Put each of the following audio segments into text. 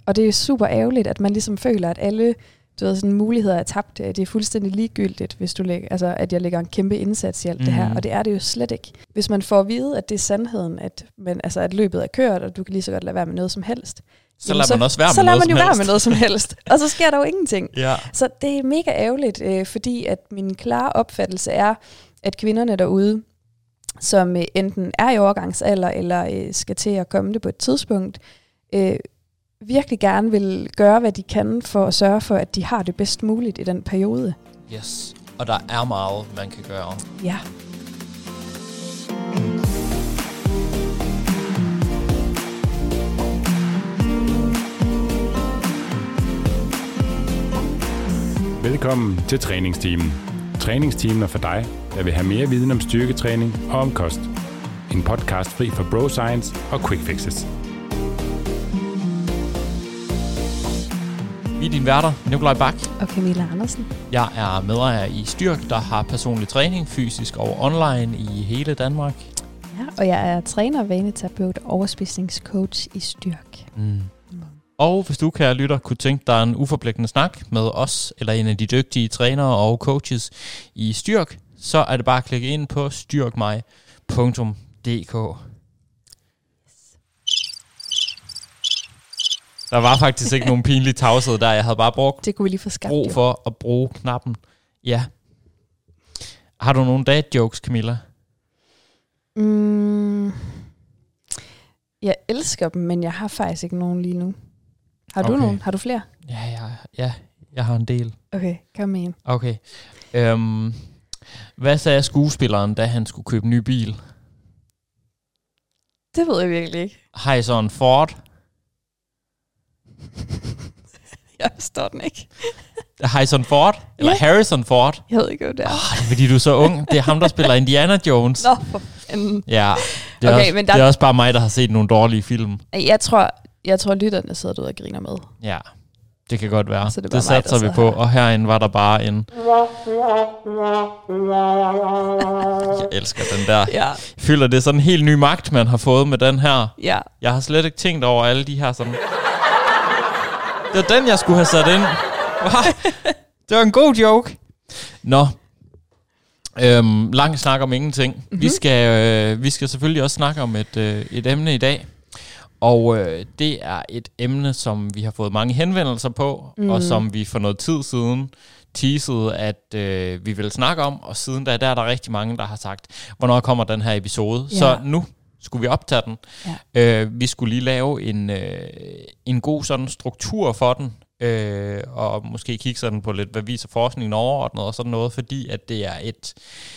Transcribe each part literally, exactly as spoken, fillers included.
Og det er super ærgerligt, at man ligesom føler, at alle du ved, sådan, muligheder er tabt. Det er fuldstændig ligegyldigt, hvis du lægger, altså, at jeg lægger en kæmpe indsats i alt mm. det her. Og det er det jo slet ikke. Hvis man får at vide, at det er sandheden, at, man, altså, at løbet er kørt, og du kan lige så godt lade være med noget som helst. Så lader man også være med så noget man jo som være helst. med noget som helst. Og så sker der jo ingenting. Ja. Så det er mega ærgerligt, øh, fordi at min klare opfattelse er, at kvinderne derude, som øh, enten er i overgangsalder, eller øh, skal til at komme det på et tidspunkt, øh, virkelig gerne vil gøre, hvad de kan for at sørge for, at de har det bedst muligt i den periode. Yes, og der er meget, man kan gøre. Ja. Velkommen til Træningsteamen. Træningsteamen er for dig, der vil have mere viden om styrketræning og om kost. En podcast fri for bro science og quick fixes. Vi er dine værter, Nikolaj Bak. Og Camilla Andersen. Jeg er medejer i Styrk, der har personlig træning, fysisk og online i hele Danmark. Ja, og jeg er træner, vaneterapeut og overspisningscoach i Styrk. Mm. Og hvis du, kære lytter, kunne tænke dig en uforpligtende snak med os, eller en af de dygtige trænere og coaches i Styrk, så er det bare at klikke ind på styrkmig punktum d k. Der var faktisk ikke nogen pinlig tavshed der. Jeg havde bare brugt det kunne vi lige få skabt, brug for at bruge knappen. Ja. Har du nogle dad jokes, Camilla? Mm, jeg elsker dem, men jeg har faktisk ikke nogen lige nu. Har du okay. nogen? Har du flere? Ja, ja, ja, jeg har en del. Okay, kom med en. Okay. Øhm, hvad sagde skuespilleren, da han skulle købe en ny bil? Det ved jeg virkelig ikke. Harrison Ford. Jeg forstår den ikke. Harrison Ford? Eller yeah. Harrison Ford? Jeg ved ikke, hvad det er. Oh, det er fordi, du er så ung. Det er ham, der spiller Indiana Jones. Nå, for fanden. Ja, det er, okay, også, men der... det er også bare mig, der har set nogle dårlige film. Jeg tror, jeg tror lytterne sidder derude og griner med. Ja, det kan godt være. Så det det satser vi på. Her. Og herinde var der bare en... Jeg elsker den der. Ja. Jeg føler, det er sådan en helt ny magt, man har fået med den her. Ja. Jeg har slet ikke tænkt over alle de her sådan... Det var den, jeg skulle have sat ind. Det var en god joke. Nå. Øhm, lang snak om ingenting. Mm-hmm. Vi skal øh, vi skal selvfølgelig også snakke om et, øh, et emne i dag. Og øh, det er et emne, som vi har fået mange henvendelser på, mm. og som vi for noget tid siden teasede, at øh, vi vil snakke om. Og siden da, der er der rigtig mange, der har sagt, hvornår kommer den her episode? Ja. Så nu skulle vi optage den. Ja. Øh, vi skulle lige lave en, øh, en god sådan struktur for den, øh, og måske kigge sådan på lidt, hvad viser forskningen overordnet og sådan noget, fordi at det er et,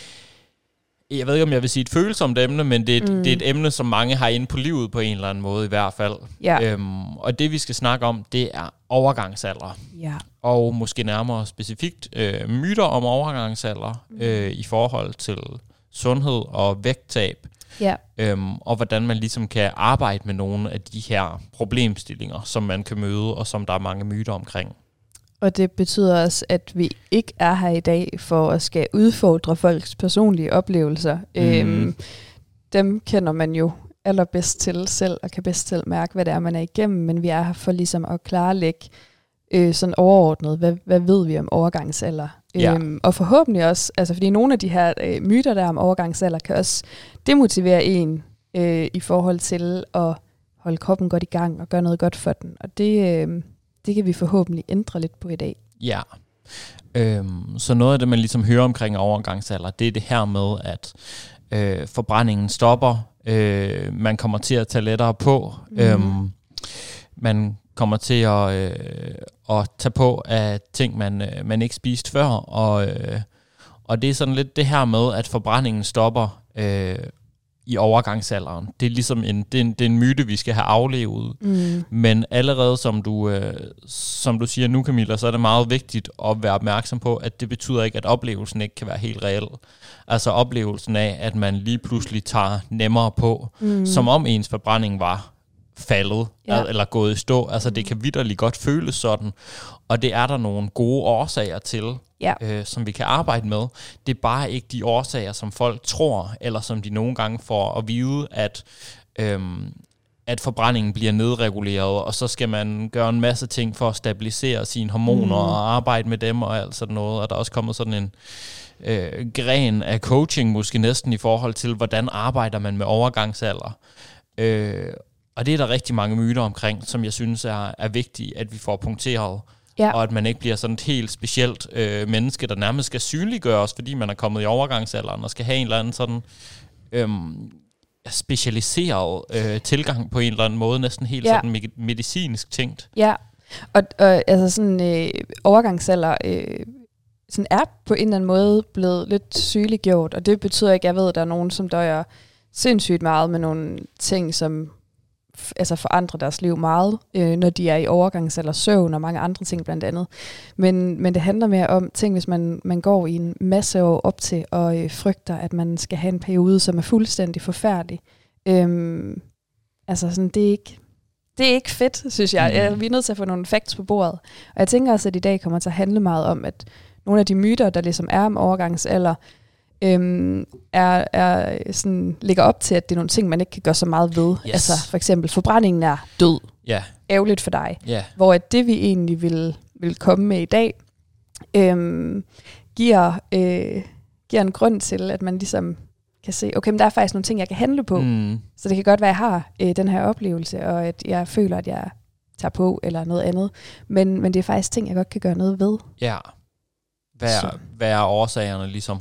jeg ved ikke, om jeg vil sige et følsomt emne, men det er et, mm. det er et emne, som mange har inde på livet på en eller anden måde i hvert fald. Ja. Øhm, og det, vi skal snakke om, det er overgangsalder. Ja. Og måske nærmere specifikt øh, myter om overgangsalder mm. øh, i forhold til sundhed og vægttab. Ja. Øhm, og hvordan man ligesom kan arbejde med nogle af de her problemstillinger, som man kan møde, og som der er mange myter omkring. Og det betyder også, at vi ikke er her i dag for at skal udfordre folks personlige oplevelser. Mm. Øhm, dem kender man jo allerbedst til selv, og kan bedst selv mærke, hvad det er, man er igennem. Men vi er her for ligesom at klarlægge øh, sådan overordnet, hvad, hvad ved vi om overgangsalder. Ja. Øhm, og forhåbentlig også, altså fordi nogle af de her øh, myter der om overgangsalder, kan også demotivere en øh, i forhold til at holde kroppen godt i gang og gøre noget godt for den. Og det... Øh, Det kan vi forhåbentlig ændre lidt på i dag. Ja. Øhm, så noget af det, man ligesom hører omkring overgangsalder, det er det her med, at øh, forbrændingen stopper. Øh, man kommer til at tage lettere på. Mm. Øhm, man kommer til at, øh, at tage på af ting, man, øh, man ikke spiste før. Og, øh, og det er sådan lidt det her med, at forbrændingen stopper øh, i overgangsalderen. Det er ligesom en, det er en, det er en myte, vi skal have aflevet. Mm. Men allerede, som du, øh, som du siger nu, Camilla, så er det meget vigtigt at være opmærksom på, at det betyder ikke, at oplevelsen ikke kan være helt reel. Altså oplevelsen af, at man lige pludselig tager nemmere på, mm. som om ens forbrænding var faldet, ja. eller gået i stå. Altså det kan vitterligt godt føles sådan, og det er der nogle gode årsager til, ja. øh, som vi kan arbejde med. Det er bare ikke de årsager, som folk tror, eller som de nogle gange får at vide, at, øhm, at forbrændingen bliver nedreguleret, og så skal man gøre en masse ting for at stabilisere sine hormoner mm. og arbejde med dem og alt sådan noget. Og der er også kommet sådan en øh, gren af coaching, måske næsten i forhold til, hvordan arbejder man med overgangsalder. Øh, og det er der rigtig mange myter omkring, som jeg synes er, er vigtige, at vi får punkteret. Ja. Og at man ikke bliver sådan et helt specielt øh, menneske, der nærmest skal synliggøres, fordi man er kommet i overgangsalderen og skal have en eller anden sådan øhm, specialiseret øh, tilgang på en eller anden måde, næsten helt ja. sådan me- medicinsk tænkt. Ja, og, og altså sådan øh, overgangsalder øh, sådan er på en eller anden måde blevet lidt sygeliggjort, og det betyder ikke, jeg ved, at der er nogen, som døjer sindssygt meget med nogle ting, som altså forandrer deres liv meget, øh, når de er i overgangsalder, søvn og mange andre ting blandt andet. Men, men det handler mere om ting, hvis man, man går i en masse år op til og øh, frygter, at man skal have en periode, som er fuldstændig forfærdelig. Øhm, altså sådan, det er ikke, det er ikke fedt, synes jeg. jeg. Vi er nødt til at få nogle facts på bordet. Og jeg tænker også, at i dag kommer til at handle meget om, at nogle af de myter, der ligesom er om overgangsalder, Øhm, er, er sådan, ligger op til, at det er nogle ting, man ikke kan gøre så meget ved. Yes. Altså for eksempel, forbrændingen er død. Yeah. Ærgerligt for dig. Yeah. Hvor at det, vi egentlig vil, vil komme med i dag, øhm, giver, øh, giver en grund til, at man ligesom kan se, okay, men der er faktisk nogle ting, jeg kan handle på. Mm. Så det kan godt være, at jeg har øh, den her oplevelse, og at jeg føler, at jeg tager på, eller noget andet. Men, men det er faktisk ting, jeg godt kan gøre noget ved. Ja. Hvad er, hvad er årsagerne ligesom?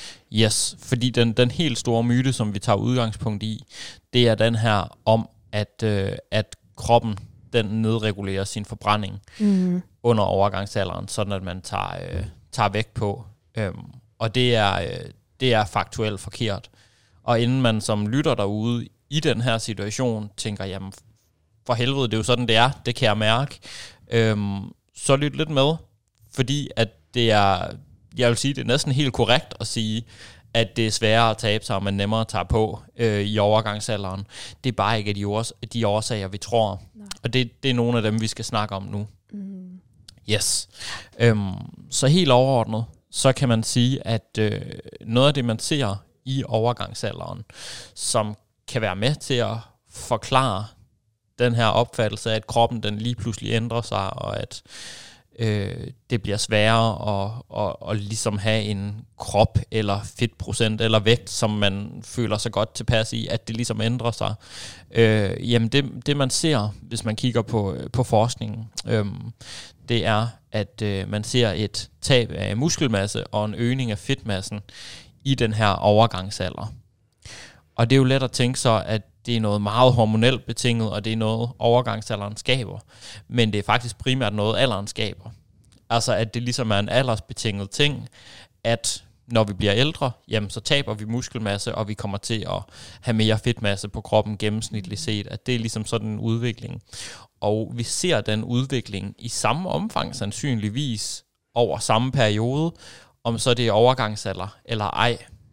Yes, fordi den, den helt store myte, som vi tager udgangspunkt i, det er den her om, at, øh, at kroppen den nedregulerer sin forbrænding mm. under overgangsalderen, sådan at man tager, øh, tager vægt på. Øhm, og det er, øh, det er faktuelt forkert. Og inden man som lytter derude i den her situation tænker, jamen for helvede, det er jo sådan, det er, det kan jeg mærke, øhm, så lyt lidt med, fordi at det er... Jeg vil sige, det er næsten helt korrekt at sige, at det er sværere at tabe sig, og man nemmere tager på øh, i overgangsalderen. Det er bare ikke de, års- de årsager, vi tror. Nej. Og det, det er nogle af dem, vi skal snakke om nu. Mm. Yes. Øhm, så helt overordnet, så kan man sige, at øh, noget af det, man ser i overgangsalderen, som kan være med til at forklare den her opfattelse af, at kroppen den lige pludselig ændrer sig, og at Øh, det bliver sværere at, at, at ligesom have en krop eller fedtprocent eller vægt, som man føler sig godt tilpas i, at det ligesom ændrer sig. Øh, jamen det, det man ser, hvis man kigger på, på forskningen, øh, det er, at øh, man ser et tab af muskelmasse og en øgning af fedtmassen i den her overgangsalder. Og det er jo let at tænke så, at det er noget meget hormonelt betinget, og det er noget overgangsalderen skaber. Men det er faktisk primært noget, alderen skaber. Altså at det ligesom er en aldersbetinget ting, at når vi bliver ældre, jamen så taber vi muskelmasse, og vi kommer til at have mere fedtmasse på kroppen gennemsnitligt set. At det er ligesom sådan en udvikling. Og vi ser den udvikling i samme omfang sandsynligvis over samme periode, om så det er overgangsalder eller ej.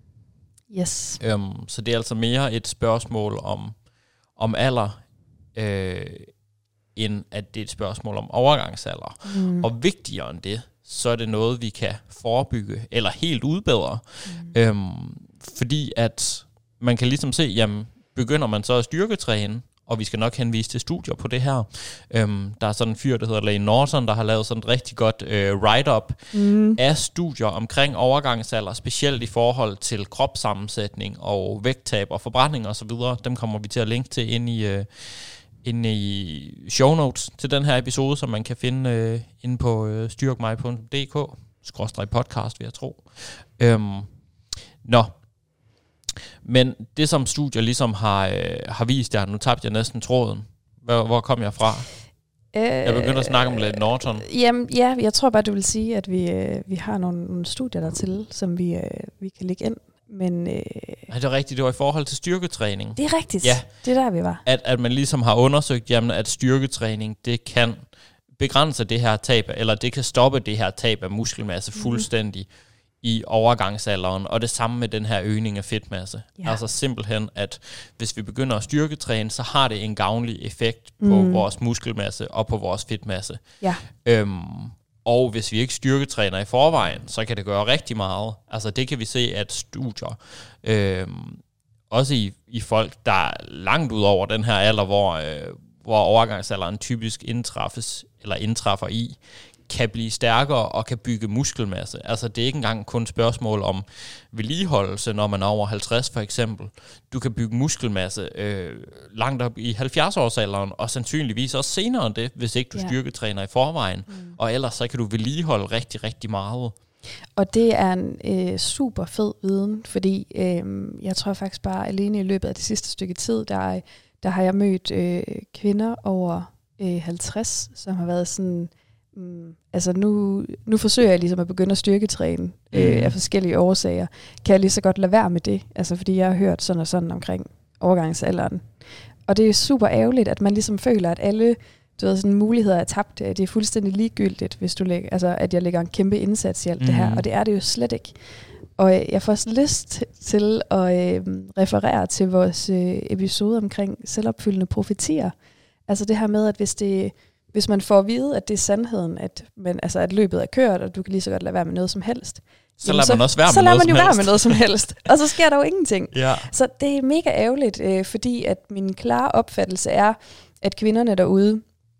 Yes. Øhm, så det er altså mere et spørgsmål om, om alder, øh, end at det er et spørgsmål om overgangsalder. Mm. Og vigtigere end det, så er det noget, vi kan forebygge, eller helt udbedre. Mm. Øhm, fordi at man kan ligesom se, jamen begynder man så at styrketræne, og vi skal nok henvise til studier på det her. Øhm, der er sådan en fyr, der hedder Layne Norton, der har lavet sådan et rigtig godt øh, write-up mm. af studier omkring overgangsalder, specielt i forhold til kropssammensætning og vægttab og forbrænding osv. Dem kommer vi til at linke til inde i, øh, inde i show notes til den her episode, som man kan finde øh, inde på øh, styrkmig punktum d k skråstreg podcast, vil jeg tro. Øhm, nå, men det som studier ligesom har, øh, har vist jer, nu tabte jeg næsten tråden. Hvor, hvor kom jeg fra? Øh, jeg begyndte at snakke om Layne Norton. Jamen ja, jeg tror bare, du vil sige, at vi, øh, vi har nogle, nogle studier dertil, som vi, øh, vi kan lægge ind. Men, øh, ja, det er rigtigt, det var i forhold til styrketræning. Det er rigtigt, ja. Det er der, vi var. At, at man ligesom har undersøgt, jamen, at styrketræning, det kan begrænse det her tab, eller det kan stoppe det her tab af muskelmasse mm. fuldstændig i overgangsalderen, og det samme med den her øgning af fedtmasse. Ja. Altså simpelthen, at hvis vi begynder at styrketræne, så har det en gavnlig effekt på mm. vores muskelmasse og på vores fedtmasse. Ja. Øhm, og hvis vi ikke styrketræner i forvejen, så kan det gøre rigtig meget. Altså det kan vi se, at studier øhm, også i, i folk, der er langt ud over den her alder, hvor, øh, hvor overgangsalderen typisk indtræffes, eller indtræffer i, kan blive stærkere og kan bygge muskelmasse. Altså det er ikke engang kun et spørgsmål om vedligeholdelse, når man er over halvtreds for eksempel. Du kan bygge muskelmasse øh, langt op i halvfjerds-årsalderen, og sandsynligvis også senere end det, hvis ikke du ja. styrketræner i forvejen. Mm. Og ellers så kan du vedligeholde rigtig, rigtig meget. Og det er en øh, super fed viden, fordi øh, jeg tror faktisk bare alene i løbet af det sidste stykke tid, der, der har jeg mødt øh, kvinder over øh, halvtreds, som har været sådan... Mm, altså nu, nu forsøger jeg ligesom at begynde at styrketræne øh, af forskellige årsager. Kan jeg lige så godt lade være med det? Altså fordi jeg har hørt sådan og sådan omkring overgangsalderen. Og det er super ærgerligt, at man ligesom føler, at alle du ved, sådan, muligheder er tabt. Det er fuldstændig ligegyldigt, hvis du lægger, altså, at jeg lægger en kæmpe indsats i alt mm. det her. Og det er det jo slet ikke. Og jeg får også lyst til at øh, referere til vores øh, episode omkring selvopfyldende profetier. Altså det her med, at hvis det Hvis man får at vide, at det er sandheden, at, man, altså, at løbet er kørt, og du kan lige så godt lade være med noget som helst. Så lader man også være med så noget man som jo helst. være med noget som helst. Og så sker der jo ingenting. Ja. Så det er mega ærgerligt, øh, fordi at min klare opfattelse er, at kvinderne derude,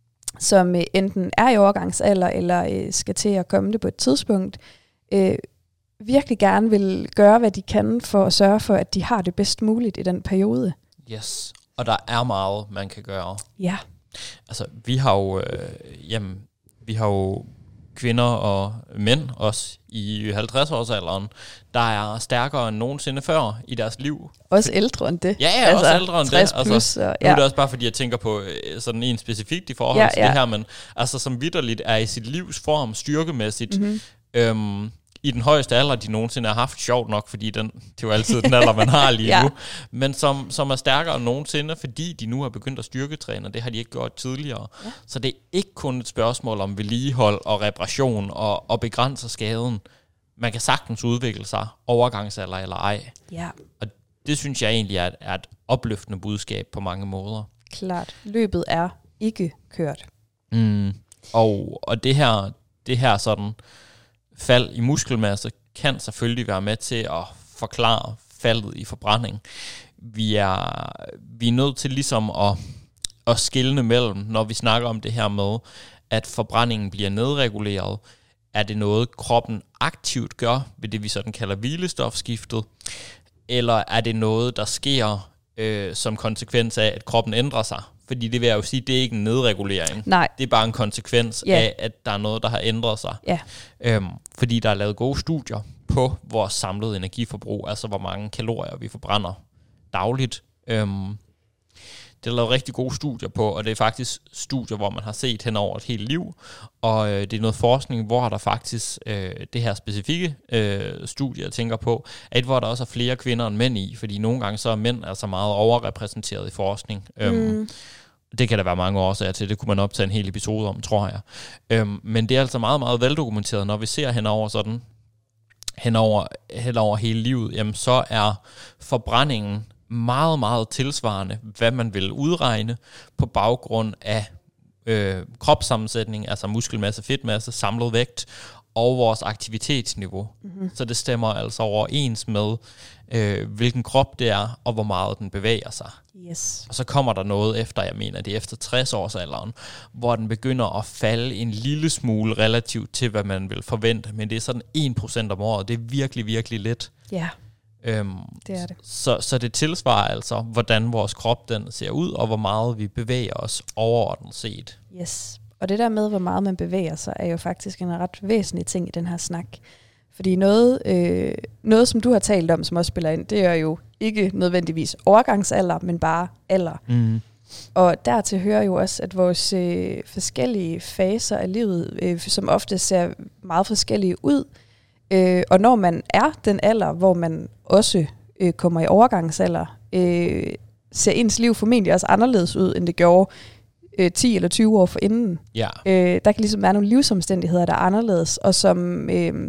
som øh, enten er i overgangsalder, eller øh, skal til at komme det på et tidspunkt, øh, virkelig gerne vil gøre, hvad de kan for at sørge for, at de har det bedst muligt i den periode. Yes, og der er meget, man kan gøre. Ja. Altså, vi har jo, øh, jamen, vi har jo kvinder og mænd også i halvtreds-årsalderen, der er stærkere end nogensinde før i deres liv. Også ældre end det. Ja, ja, altså, også ældre end det. Altså, og, ja. Nu er det også bare, fordi jeg tænker på øh, sådan en specifikt i forhold ja, til ja. det her, men altså som vitterligt er i sit livs form styrkemæssigt, mm-hmm. øhm, i den højeste alder, de nogensinde har haft, sjovt nok, fordi den, det er jo altid den alder, man har lige ja. nu, men som, som er stærkere end nogensinde, fordi de nu har begyndt at styrketræne, og det har de ikke gjort tidligere. Ja. Så det er ikke kun et spørgsmål om vedligehold og reparation og, og begrænse skaden. Man kan sagtens udvikle sig, overgangsalder eller ej. Ja. Og det synes jeg egentlig er et, er et opløftende budskab på mange måder. Klart. Løbet er ikke kørt. Mm. Og, og det her, det her sådan... fald i muskelmasse kan selvfølgelig være med til at forklare faldet i forbrænding. Vi er, vi er nødt til ligesom at, at skelne mellem, når vi snakker om det her med, at forbrændingen bliver nedreguleret. Er det noget, kroppen aktivt gør ved det, vi sådan kalder hvilestofskiftet? Eller er det noget, der sker øh, som konsekvens af, at kroppen ændrer sig? Fordi det vil jeg jo sige, det er ikke en nedregulering. Nej. Det er bare en konsekvens yeah. af, at der er noget, der har ændret sig. Yeah. Øhm, fordi der er lavet gode studier på vores samlede energiforbrug, altså hvor mange kalorier vi forbrænder dagligt. Øhm, det er lavet rigtig gode studier på, og det er faktisk studier, hvor man har set hen over et helt liv. Og øh, det er noget forskning, hvor der faktisk, øh, det her specifikke øh, studie, jeg tænker på, er et, hvor der også er flere kvinder end mænd i, fordi nogle gange så er mænd altså meget overrepræsenteret i forskning. Mm. Øhm, det kan der være mange årsager til, det kunne man optage en hel episode om, tror jeg. Øhm, men det er altså meget, meget veldokumenteret, når vi ser henover sådan, henover, henover hele livet, jamen så er forbrændingen meget, meget tilsvarende, hvad man vil udregne på baggrund af øh, kropssammensætning, altså muskelmasse, fedtmasse, samlet vægt og vores aktivitetsniveau. Mm-hmm. Så det stemmer altså overens med, øh, hvilken krop det er, og hvor meget den bevæger sig. Yes. Og så kommer der noget efter, jeg mener, det er efter tres-årsalderen, hvor den begynder at falde en lille smule relativt til, hvad man vil forvente, men det er sådan en procent om året. Det er virkelig, virkelig let. Ja. Yeah. Øhm, det er det. Så, så det tilsvarer altså, hvordan vores krop den ser ud, og hvor meget vi bevæger os overordnet set. Yes. Og det der med, hvor meget man bevæger sig, er jo faktisk en ret væsentlig ting i den her snak. Fordi noget, øh, noget som du har talt om, som også spiller ind, det er jo ikke nødvendigvis overgangsalder, men bare alder. Mm. Og dertil hører jo også, at vores øh, forskellige faser af livet, øh, som ofte ser meget forskellige ud, Øh, og når man er den alder, hvor man også øh, kommer i overgangsalder, øh, ser ens liv formentlig også anderledes ud, end det gjorde øh, ti eller tyve år forinden. Ja. Øh, der kan ligesom være nogle livsomstændigheder, der er anderledes, og som øh,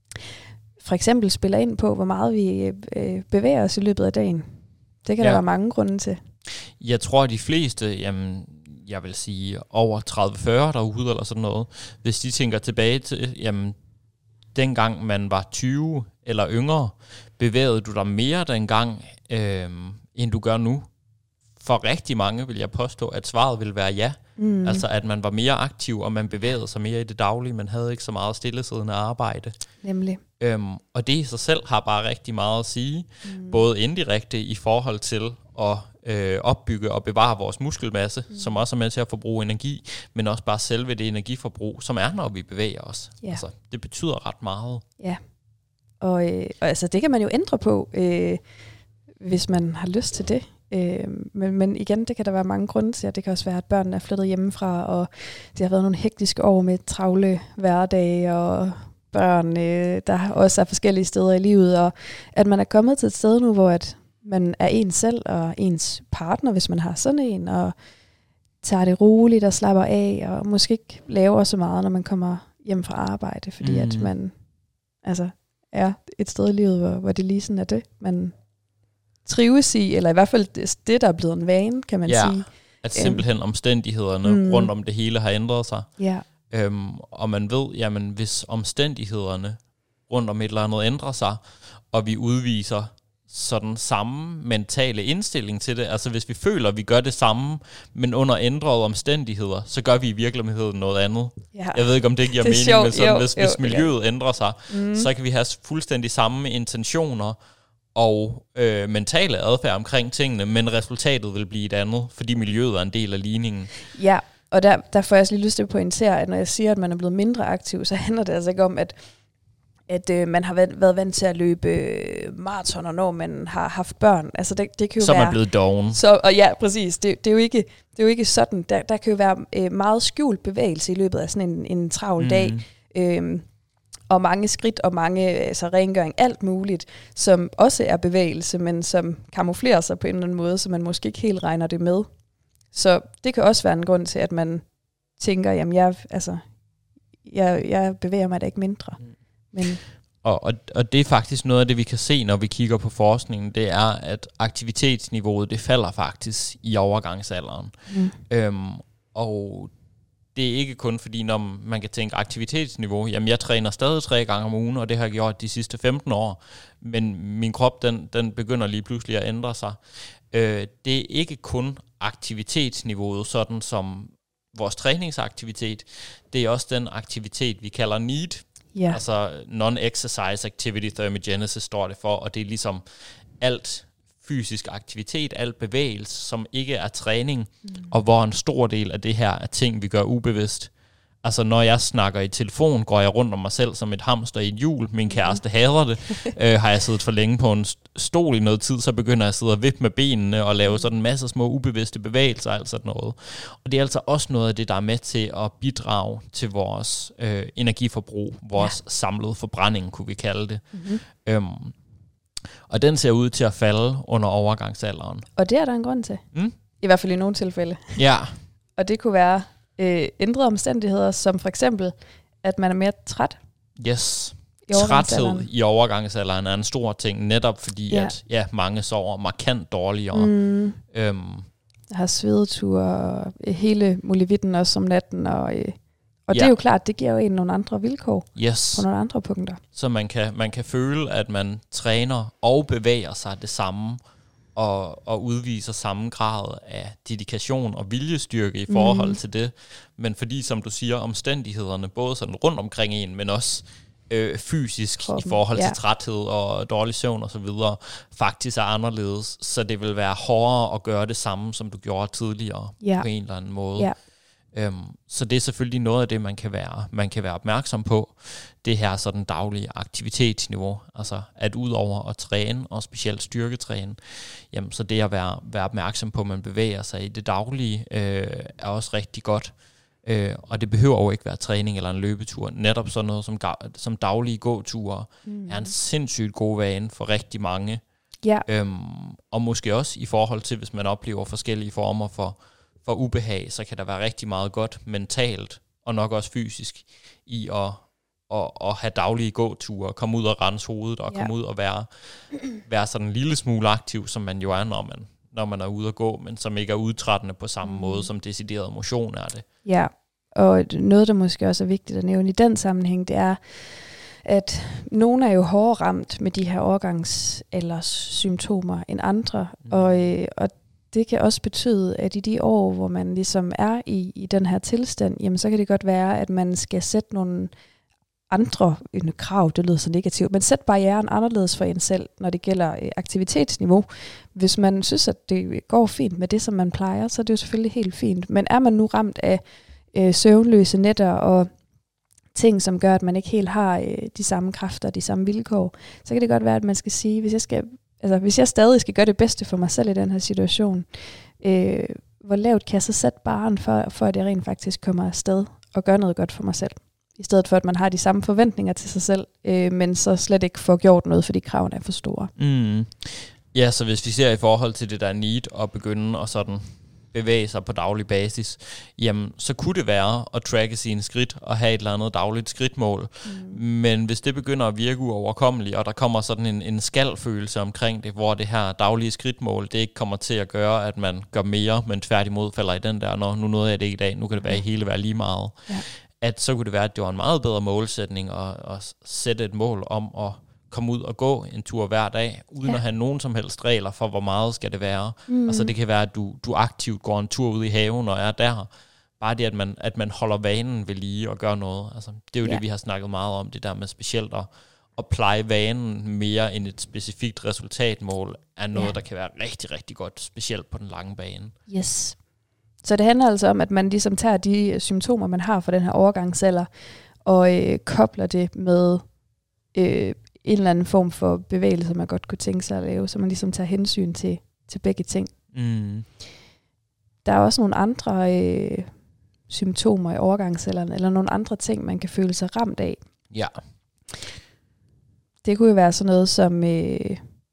for eksempel spiller ind på, hvor meget vi øh, bevæger os i løbet af dagen. Det kan ja. der være mange grunde til. Jeg tror, at de fleste, jamen, jeg vil sige over tredive fyrre derude eller sådan noget, hvis de tænker tilbage til, jamen, dengang man var tyve eller yngre, bevægede du dig mere dengang, øh, end du gør nu? For rigtig mange vil jeg påstå, at svaret vil være ja. Mm. Altså at man var mere aktiv, og man bevægede sig mere i det daglige. Man havde ikke så meget stillesiddende arbejde. Nemlig. Øhm, og det i sig selv har bare rigtig meget at sige. Mm. Både indirekte i forhold til at øh, opbygge og bevare vores muskelmasse, mm. som også er med til at forbruge energi, men også bare selve det energiforbrug, som er, når vi bevæger os. Ja. Altså, det betyder ret meget. Ja, og, øh, og altså, det kan man jo ændre på, øh, hvis man har lyst til det. Øh, men, men igen, det kan der være mange grunde til, at det kan også være, at børnene er flyttet hjemmefra, og det har været nogle hektiske år med travle hverdage, og børn, øh, der også er forskellige steder i livet, og at man er kommet til et sted nu, hvor at man er ens selv og ens partner, hvis man har sådan en, og tager det roligt og slapper af, og måske ikke laver så meget, når man kommer hjem fra arbejde, fordi mm. at man altså er et sted i livet, hvor, hvor det lige sådan er det, man trives i, eller i hvert fald det, det der er blevet en vane, kan man ja, sige. At simpelthen um, omstændighederne mm. rundt om det hele har ændret sig. Ja. Øhm, og man ved, jamen hvis omstændighederne rundt om et eller andet ændrer sig, og vi udviser sådan samme mentale indstilling til det, altså hvis vi føler, at vi gør det samme, men under ændrede omstændigheder, så gør vi i virkeligheden noget andet. Ja. Jeg ved ikke, om det giver det mening, sjovt. Men sådan, jo, hvis, jo, hvis miljøet ja. ændrer sig, mm. så kan vi have fuldstændig samme intentioner og øh, mentale adfærd omkring tingene, men resultatet vil blive et andet, fordi miljøet er en del af ligningen. Ja, og der, der får jeg også lige lyst til at pointere, at når jeg siger, at man er blevet mindre aktiv, så handler det altså ikke om, at, at øh, man har været, været vant til at løbe øh, maratoner, når man har haft børn. Altså det, det kan jo så være... er man blevet doven. Så, og ja, præcis. Det, det, er jo ikke, det er jo ikke sådan. Der, der kan jo være øh, meget skjult bevægelse i løbet af sådan en, en travl mm. dag. Øh, og mange skridt og mange altså rengøring, alt muligt, som også er bevægelse, men som kamuflerer sig på en eller anden måde, så man måske ikke helt regner det med. Så det kan også være en grund til, at man tænker, jamen jeg, altså, jeg, jeg bevæger mig da ikke mindre. Men og, og, og det er faktisk noget af det, vi kan se, når vi kigger på forskningen, det er, at aktivitetsniveauet, det falder faktisk i overgangsalderen. Mm. Øhm, og det er ikke kun fordi, når man kan tænke aktivitetsniveau, jamen jeg træner stadig tre gange om ugen, og det har jeg gjort de sidste femten år, men min krop, den, den begynder lige pludselig at ændre sig. Øh, det er ikke kun aktivitetsniveauet, sådan som vores træningsaktivitet, det er også den aktivitet, vi kalder need, yeah. altså non-exercise activity thermogenesis står det for, og det er ligesom alt fysisk aktivitet, alt bevægelse, som ikke er træning, mm. og hvor en stor del af det her er ting, vi gør ubevidst. Altså når jeg snakker i telefon, går jeg rundt om mig selv som et hamster i et hjul. Min kæreste hader det. øh, har jeg siddet for længe på en stol i noget tid, så begynder jeg at sidde og vippe med benene og lave sådan en masse små ubevidste bevægelser, altså sådan noget. Og det er altså også noget af det, der er med til at bidrage til vores øh, energiforbrug, vores ja. samlede forbrænding, kunne vi kalde det. Mm-hmm. Øhm, Og den ser ud til at falde under overgangsalderen. Og det er der en grund til. Mm? I hvert fald i nogle tilfælde. Ja. Og det kunne være øh, ændrede omstændigheder, som for eksempel, at man er mere træt. Yes. I Træthed i overgangsalderen er en stor ting, netop fordi, ja. at ja, mange sover markant dårligere. Mm. Øhm. Jeg har svedeture og hele muligheden også om natten, og... Øh, Og ja. det er jo klart, det giver jo en nogle andre vilkår yes. på nogle andre punkter. Så man kan, man kan føle, at man træner og bevæger sig det samme, og, og udviser samme grad af dedikation og viljestyrke i forhold mm. til det. Men fordi, som du siger, omstændighederne, både sådan rundt omkring en, men også øh, fysisk Kroppen. i forhold til ja. træthed og dårlig søvn og så videre, faktisk er anderledes. Så det vil være hårdere at gøre det samme, som du gjorde tidligere ja. på en eller anden måde. Ja. Øhm, så det er selvfølgelig noget af det, man kan være, man kan være opmærksom på. Det her sådan daglige aktivitetsniveau, altså at ud over at træne, og specielt styrketræne, jamen så det at være, være opmærksom på, at man bevæger sig i det daglige, øh, er også rigtig godt. Øh, og det behøver jo ikke være træning eller en løbetur. Netop sådan noget som, som daglige gåture mm. er en sindssygt god vane for rigtig mange. Ja. Øhm, og måske også i forhold til, hvis man oplever forskellige former for for ubehag, så kan der være rigtig meget godt mentalt, og nok også fysisk, i at, at, at have daglige gåture, komme ud og rense hovedet, og ja. komme ud og være, være sådan en lille smule aktiv, som man jo er, når man, når man er ude at gå, men som ikke er udtrættende på samme mm. måde, som decideret motion er det. Ja, og noget, der måske også er vigtigt at nævne i den sammenhæng, det er, at nogle er jo hårdere ramt med de her overgangsalders symptomer end andre, mm. og, øh, og det kan også betyde, at i de år, hvor man ligesom er i, i den her tilstand, jamen så kan det godt være, at man skal sætte nogle andre en krav, det lyder så negativt, men sæt barrieren anderledes for en selv, når det gælder øh, aktivitetsniveau. Hvis man synes, at det går fint med det, som man plejer, så er det jo selvfølgelig helt fint. Men er man nu ramt af øh, søvnløse nætter og ting, som gør, at man ikke helt har øh, de samme kræfter, de samme vilkår, så kan det godt være, at man skal sige, hvis jeg, skal, altså, hvis jeg stadig skal gøre det bedste for mig selv i den her situation, øh, hvor lavt kan jeg så sætte barren for, for, at jeg rent faktisk kommer afsted og gør noget godt for mig selv? I stedet for, at man har de samme forventninger til sig selv, øh, men så slet ikke får gjort noget, fordi kravene er for store. Mm. Ja, så hvis vi ser i forhold til det der need at begynde at sådan bevæge sig på daglig basis, jamen så kunne det være at tracke sine skridt og have et eller andet dagligt skridtmål. Mm. Men hvis det begynder at virke uoverkommeligt, og der kommer sådan en, en skal-følelse omkring det, hvor det her daglige skridtmål, det ikke kommer til at gøre, at man gør mere, men tværtimod falder i den der, når nu nåede jeg det i dag, nu kan det være i hele være lige meget. Ja. At så kunne det være, at det var en meget bedre målsætning at, at sætte et mål om at komme ud og gå en tur hver dag, uden ja. at have nogen som helst regler for, hvor meget skal det være. Mm. Altså det kan være, at du, du aktivt går en tur ud i haven og er der. Bare det, at man, at man holder vanen ved lige og gør noget. Altså, det er jo ja. det, vi har snakket meget om, det der med specielt at, at pleje vanen mere end et specifikt resultatmål, er noget, ja. der kan være rigtig, rigtig godt, specielt på den lange bane. Yes. Så det handler altså om, at man ligesom tager de symptomer, man har for den her overgangsalder, og øh, kobler det med øh, en eller anden form for bevægelse, man godt kunne tænke sig at lave, så man ligesom tager hensyn til, til begge ting. Mm. Der er også nogle andre øh, symptomer i overgangsalderen, eller nogle andre ting, man kan føle sig ramt af. Ja. Det kunne jo være sådan noget som øh,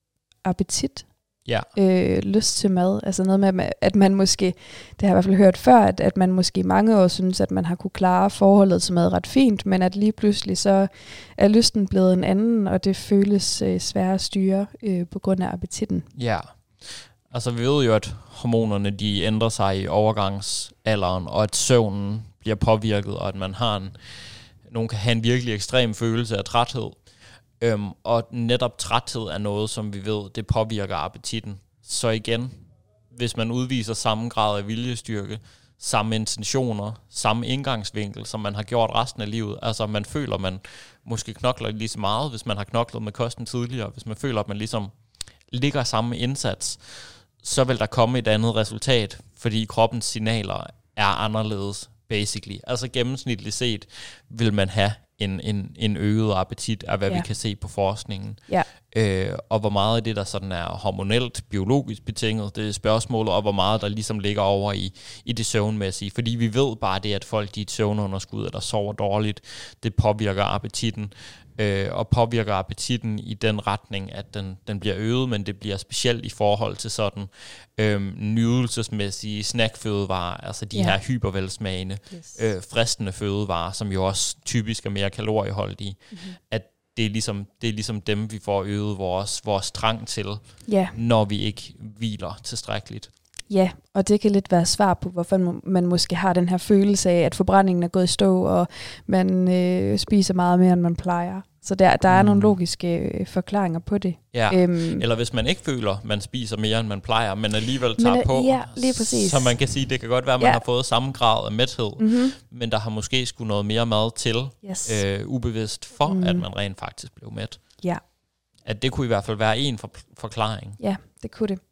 appetit. Ja. Øh, lyst til mad, altså noget med, at man måske, det har jeg i hvert fald hørt før, at, at man måske i mange år synes, at man har kunne klare forholdet til mad ret fint, men at lige pludselig så er lysten blevet en anden, og det føles øh, sværere at styre øh, på grund af appetitten. Ja, altså vi ved jo, at hormonerne de ændrer sig i overgangsalderen, og at søvnen bliver påvirket, og at man har en, nogen kan have en virkelig ekstrem følelse af træthed. Øhm, og netop træthed er noget, som vi ved, det påvirker appetitten. Så igen, hvis man udviser samme grad af viljestyrke, samme intentioner, samme indgangsvinkel, som man har gjort resten af livet, altså man føler, man måske knokler lige så meget, hvis man har knoklet med kosten tidligere, hvis man føler, at man ligesom ligger samme indsats, så vil der komme et andet resultat, fordi kroppens signaler er anderledes, basically. Altså gennemsnitligt set vil man have En, en, en øget appetit af, hvad ja. vi kan se på forskningen. Ja. Øh, og hvor meget af det, der sådan er hormonelt, biologisk betinget, det er spørgsmålet, og hvor meget der ligesom ligger over i, i det søvnmæssige. Fordi vi ved bare det, at folk de er et søvnunderskud, eller sover dårligt, det påvirker appetitten, øh, og påvirker appetitten i den retning, at den, den bliver øget, men det bliver specielt i forhold til sådan øh, nydelsesmæssige snackfødevarer, altså de ja. her hypervelsmagende, yes. øh, fristende fødevarer, som jo også typisk er mere kalorieholdige, mm-hmm. at det er, ligesom, det er ligesom dem, vi får øget vores, vores trang til, ja. når vi ikke hviler tilstrækkeligt. Ja, og det kan lidt være svar på, hvorfor man måske har den her følelse af, at forbrændingen er gået i stå, og man øh, spiser meget mere, end man plejer. Så der, der er mm. nogle logiske øh, forklaringer på det. Ja. Øhm, Eller hvis man ikke føler, man spiser mere, end man plejer, men alligevel tager men, på. Ja, lige præcis. Så man kan sige, det kan godt være, at man ja. har fået samme grad af mæthed, mm-hmm. men der har måske skulle noget mere mad til, yes. øh, ubevidst for, mm. at man rent faktisk blev mæt. Ja. At det kunne i hvert fald være en for, forklaring. Ja, det kunne det.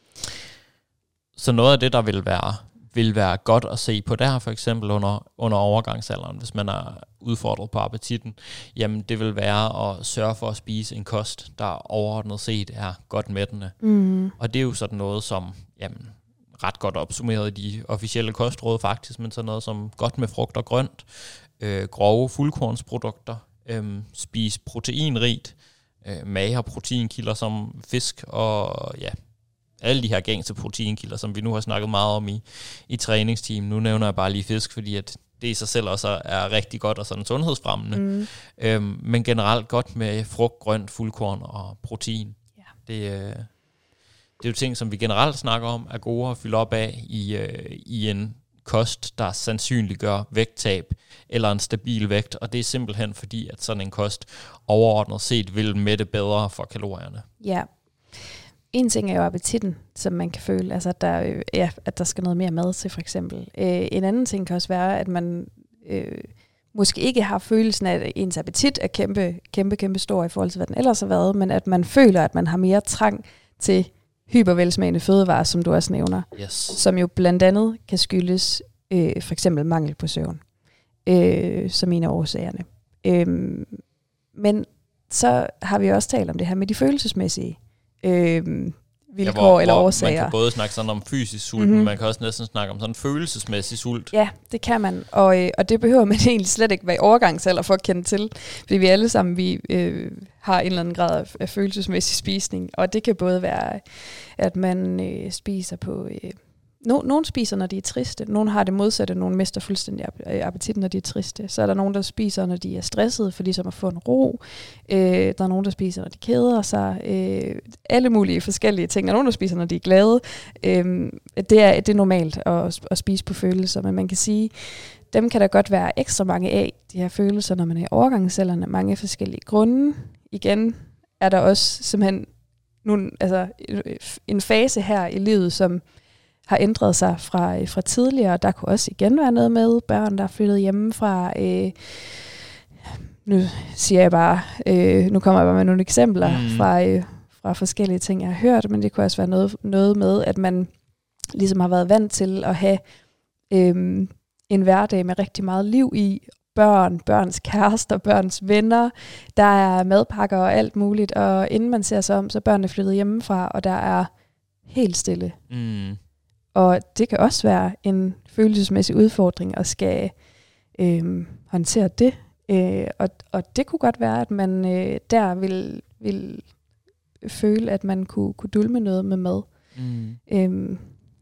Så noget af det, der vil være, vil være godt at se på der, for eksempel under, under overgangsalderen, hvis man er udfordret på appetitten, jamen det vil være at sørge for at spise en kost, der overordnet set er godt mættende. Mm. Og det er jo sådan noget som, jamen, ret godt opsummeret i de officielle kostråd faktisk, men sådan noget som godt med frugt og grønt, øh, grove fuldkornsprodukter, øh, spise proteinrigt, øh, magre proteinkilder som fisk og ja, alle de her gængse proteinkilder, som vi nu har snakket meget om i, i træningsteam. Nu nævner jeg bare lige fisk, fordi at det i sig selv også er rigtig godt og sådan sundhedsfremmende. Mm. Øhm, men generelt godt med frugt, grønt, fuldkorn og protein. Ja. Det, øh, det er jo ting, som vi generelt snakker om, er gode at fylde op af i, øh, i en kost, der sandsynliggør vægttab eller en stabil vægt, og det er simpelthen fordi, at sådan en kost overordnet set vil mætte bedre for kalorierne. Ja. En ting er jo appetitten, som man kan føle, altså at der, ja, at der skal noget mere mad til, for eksempel. Øh, en anden ting kan også være, at man øh, måske ikke har følelsen af, at ens appetit er kæmpe, kæmpe, kæmpe stor i forhold til, hvad den ellers har været, men at man føler, at man har mere trang til hypervelsmagende fødevarer, som du også nævner, yes. som jo blandt andet kan skyldes øh, for eksempel mangel på søvn, øh, som en af årsagerne. Øh, men så har vi også talt om det her med de følelsesmæssige øh, vilkår ja, hvor, eller hvor årsager. Man kan både snakke sådan om fysisk sult, mm-hmm. men man kan også næsten snakke om sådan følelsesmæssig sult. Ja, det kan man, og, øh, og det behøver man egentlig slet ikke være i overgangsalder for at kende til, fordi vi alle sammen vi, øh, har en eller anden grad af, af følelsesmæssig spisning, og det kan både være, at man øh, spiser på... Øh, No, nogle spiser, når de er triste. Nogle har det modsatte. Nogle mister fuldstændig appetitten, når de er triste. Så er der nogen, der spiser, når de er stressede, for ligesom at få en ro. Øh, der er nogen, der spiser, når de keder sig. Øh, alle mulige forskellige ting. Der er nogen, der spiser, når de er glade. Øh, det, er, det er normalt at, at spise på følelser, men man kan sige, dem kan der godt være ekstra mange af, de her følelser, når man er i overgangsalderen, af mange forskellige grunde. Igen er der også simpelthen nogle, altså, en fase her i livet, som har ændret sig fra, fra tidligere. Der kunne også igen være noget med børn, der er flyttet hjemmefra. Øh, nu siger jeg bare, øh, nu kommer jeg bare med nogle eksempler mm. fra, øh, fra forskellige ting, jeg har hørt, men det kunne også være noget, noget med, at man ligesom har været vant til at have øh, en hverdag med rigtig meget liv i, børn, børns kærester, børns venner, der er madpakker og alt muligt, og inden man ser sig om, så er børnene flyttet hjemmefra, og der er helt stille. Mm. Og det kan også være en følelsesmæssig udfordring at skal øh, håndtere det. Øh, og, og det kunne godt være, at man øh, der vil, vil føle, at man kunne, kunne dulme noget med mad. Mm. Øh,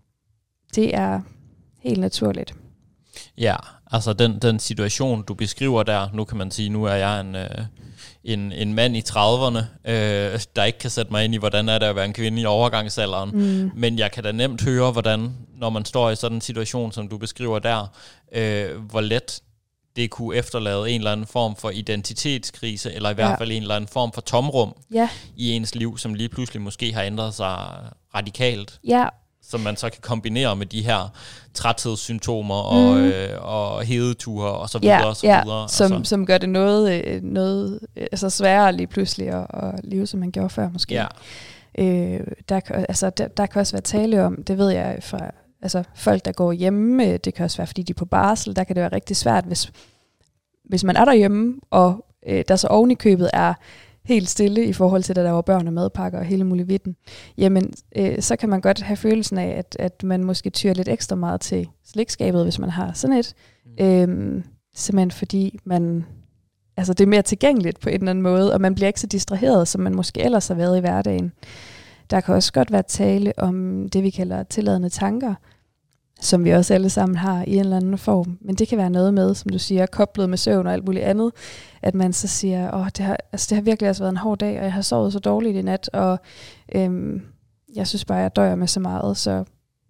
det er helt naturligt. Ja, altså den, den situation, du beskriver der, nu kan man sige, nu er jeg en... Øh En, en mand i trediverne, øh, der ikke kan sætte mig ind i, hvordan er det at være en kvinde i overgangsalderen. Mm. Men jeg kan da nemt høre, hvordan, når man står i sådan en situation, som du beskriver der, øh, hvor let det kunne efterlade en eller anden form for identitetskrise, eller i hvert fald ja. en eller anden form for tomrum ja. i ens liv, som lige pludselig måske har ændret sig radikalt. Ja. Som man så kan kombinere med de her træthedssymptomer og, mm. øh, og hedeture og så videre ja, og så ja, videre. Som, altså. som gør det noget, noget altså sværere lige pludselig at, at leve, som man gjorde før måske. Ja. Øh, der, altså, der, der kan også være tale om, det ved jeg fra altså, folk, der går hjemme, det kan også være, fordi de er på barsel, der kan det være rigtig svært, hvis, hvis man er derhjemme, og øh, der så oven i købet er helt stille i forhold til, at der var børn og madpakker og hele muligheden, jamen øh, så kan man godt have følelsen af, at, at man måske tyrer lidt ekstra meget til slikskabet, hvis man har sådan et. Mm. Øh, simpelthen fordi man, altså det er mere tilgængeligt på en eller anden måde, og man bliver ikke så distraheret, som man måske ellers har været i hverdagen. Der kan også godt være tale om det, vi kalder tilladende tanker, som vi også alle sammen har i en eller anden form. Men det kan være noget med, som du siger, koblet med søvn og alt muligt andet, at man så siger, åh, det har, altså, det har virkelig også været en hård dag, og jeg har sovet så dårligt i nat, og øhm, jeg synes bare, jeg døjer med så meget, så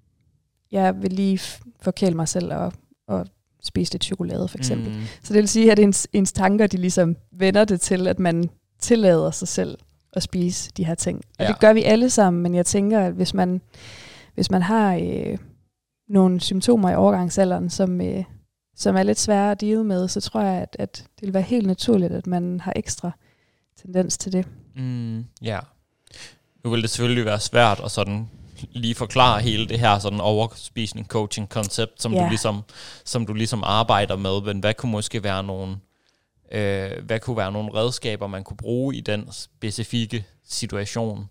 jeg vil lige forkæle mig selv og, og spise lidt chokolade, for eksempel. Mm. Så det vil sige, at ens, ens tanker, de ligesom vender det til, at man tillader sig selv at spise de her ting. Og ja. det gør vi alle sammen, men jeg tænker, at hvis man, hvis man har øh, nogle symptomer i overgangsalderen, som, øh, som er lidt svære at deale med, så tror jeg, at, at det vil være helt naturligt, at man har ekstra tendens til det. Mm, ja. Nu vil det selvfølgelig være svært at sådan lige forklare hele det her sådan overspisning coaching koncept, som, yeah. du ligesom, som du ligesom arbejder med, men hvad kunne måske være nogle, øh, hvad kunne være nogle redskaber, man kunne bruge i den specifikke situation?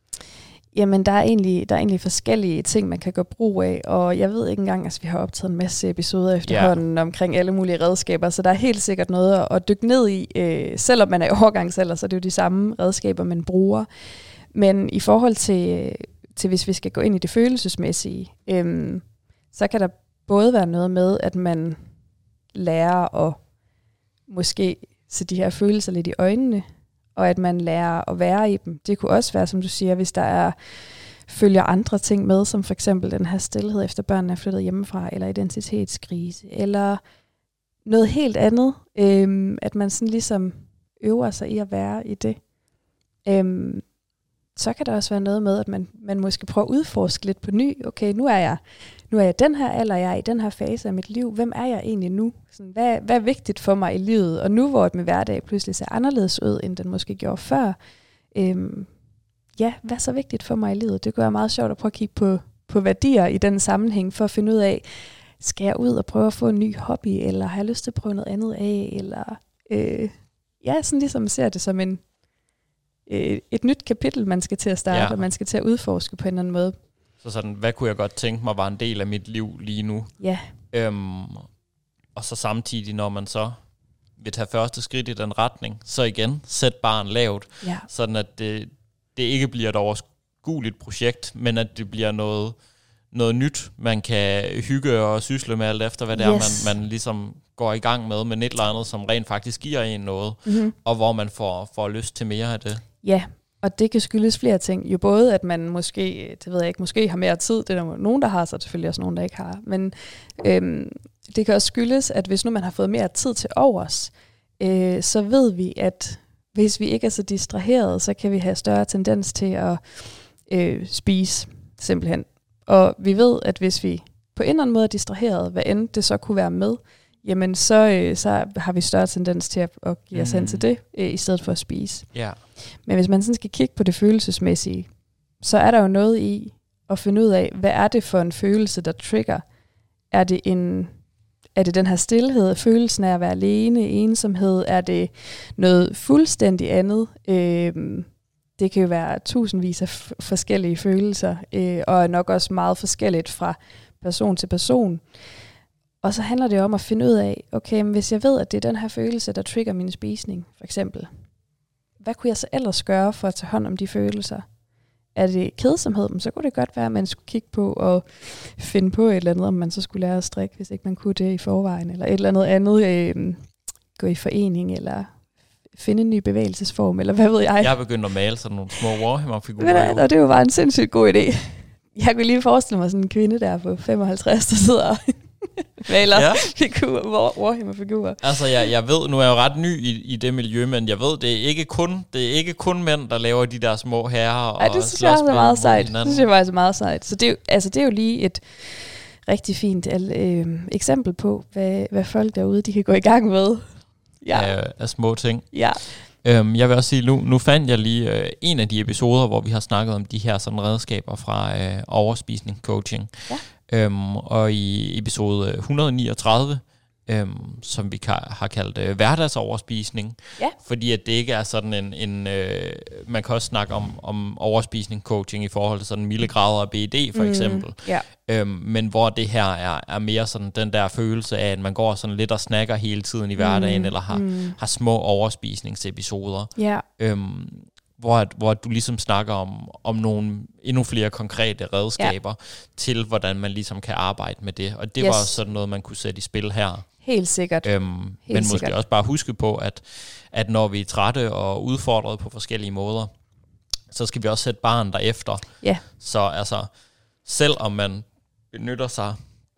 Jamen, der er, egentlig, der er egentlig forskellige ting, man kan gøre brug af, og jeg ved ikke engang, at altså, vi har optaget en masse episoder efterhånden yeah. omkring alle mulige redskaber, så der er helt sikkert noget at, at dykke ned i. Øh, selvom man er i overgangsalder, så er det jo de samme redskaber, man bruger. Men i forhold til, til hvis vi skal gå ind i det følelsesmæssige, øh, så kan der både være noget med, at man lærer at måske se de her følelser lidt i øjnene, og at man lærer at være i dem. Det kunne også være, som du siger, hvis der er følger andre ting med, som for eksempel den her stilhed efter børnene er flyttet hjemmefra, eller identitetskrise, eller noget helt andet. Øhm, at man sådan ligesom øver sig i at være i det. Øhm, så kan der også være noget med, at man, man måske prøver at udforske lidt på ny. Okay, nu er jeg nu er jeg den her alder, jeg er i den her fase af mit liv. Hvem er jeg egentlig nu? Sådan, hvad, hvad er vigtigt for mig i livet? Og nu, hvor min hverdag pludselig ser anderledes ud, end den måske gjorde før. Øhm, ja, hvad er så vigtigt for mig i livet? Det kunne være meget sjovt at prøve at kigge på, på værdier i den sammenhæng, for at finde ud af, skal jeg ud og prøve at få en ny hobby, eller har jeg lyst til at prøve noget andet af? Eller øh, ja, sådan ligesom ser det som en et nyt kapitel, man skal til at starte, ja. Og man skal til at udforske på en eller anden måde. Så sådan, hvad kunne jeg godt tænke mig var en del af mit liv lige nu? Ja. Øhm, og så samtidig, når man så vil tage første skridt i den retning, så igen, sæt barn lavt, ja. Sådan at det, det ikke bliver et overskueligt projekt, men at det bliver noget, noget nyt, man kan hygge og sysle med alt efter, hvad det yes. er, man, man ligesom går i gang med, men et eller andet, som rent faktisk giver en noget, mm-hmm. og hvor man får, får lyst til mere af det. Ja, og det kan skyldes flere ting. Jo både, at man måske, det ved jeg ikke, måske har mere tid, det er der nogen, der har, så selvfølgelig også nogen, der ikke har. Men øhm, det kan også skyldes, at hvis nu man har fået mere tid til overs, øh, så ved vi, at hvis vi ikke er så distraheret, så kan vi have større tendens til at øh, spise, simpelthen. Og vi ved, at hvis vi på en eller anden måde er distraheret, hvad end det så kunne være med, jamen så, øh, så har vi større tendens til at, at give os hen til det, øh, i stedet for at spise. Yeah. Men hvis man sådan skal kigge på det følelsesmæssige, så er der jo noget i at finde ud af, hvad er det for en følelse, der trigger? Er det, en, er det den her stilhed, følelsen af at være alene, ensomhed? Er det noget fuldstændig andet? Øh, det kan jo være tusindvis af f- forskellige følelser, øh, og er nok også meget forskelligt fra person til person. Og så handler det om at finde ud af, okay, men hvis jeg ved, at det er den her følelse, der trigger min spisning, for eksempel, hvad kunne jeg så ellers gøre for at tage hånd om de følelser? Er det kedsomhed? Så kunne det godt være, at man skulle kigge på og finde på et eller andet, om man så skulle lære at strikke, hvis ikke man kunne det i forvejen, eller et eller andet andet, øh, gå i forening, eller finde en ny bevægelsesform, eller hvad ved jeg. Jeg har begyndt at male sådan nogle små Warhammer-figurer. Og det var bare en sindssygt god idé. Jeg kunne lige forestille mig sådan en kvinde der på femoghalvtreds, der sidder og maler ja. figurer, Warhammer-figurer. Altså, jeg, jeg ved, nu er jeg jo ret ny i, i det miljø, men jeg ved, det er ikke kun, det er ikke kun mænd, der laver de der små herrer og Ej, det synes jeg også er meget sejt. Det synes jeg faktisk er meget sejt. Så det er jo, altså, det er jo lige et rigtig fint øh, eksempel på, hvad, hvad folk derude, de kan gå i gang med. Ja. Af, af små ting. Ja. Øhm, jeg vil også sige, nu, nu fandt jeg lige øh, en af de episoder, hvor vi har snakket om de her sådan redskaber fra øh, overspisning coaching. Ja. Øhm, og i episode et hundrede niogtredive, øhm, som vi ka- har kaldt øh, hverdagsoverspisning, ja. Fordi at det ikke er sådan en, en øh, man kan også snakke om, om overspisning coaching i forhold til sådan milde grader af B E D for mm, eksempel, ja. øhm, men hvor det her er, er mere sådan den der følelse af, at man går sådan lidt og snakker hele tiden i hverdagen, mm, eller har, mm. har små overspisningsepisoder, ja. øhm, hvor, hvor du ligesom snakker om, om nogle endnu flere konkrete redskaber, ja. Til, hvordan man ligesom kan arbejde med det. Og det yes. var også sådan noget, man kunne sætte i spil her. Helt sikkert. Øhm, Helt men måske sikkert. også bare huske på, at, at når vi er trætte og udfordret på forskellige måder, så skal vi også sætte barn derefter. Ja. Så altså, selvom man benytter sig,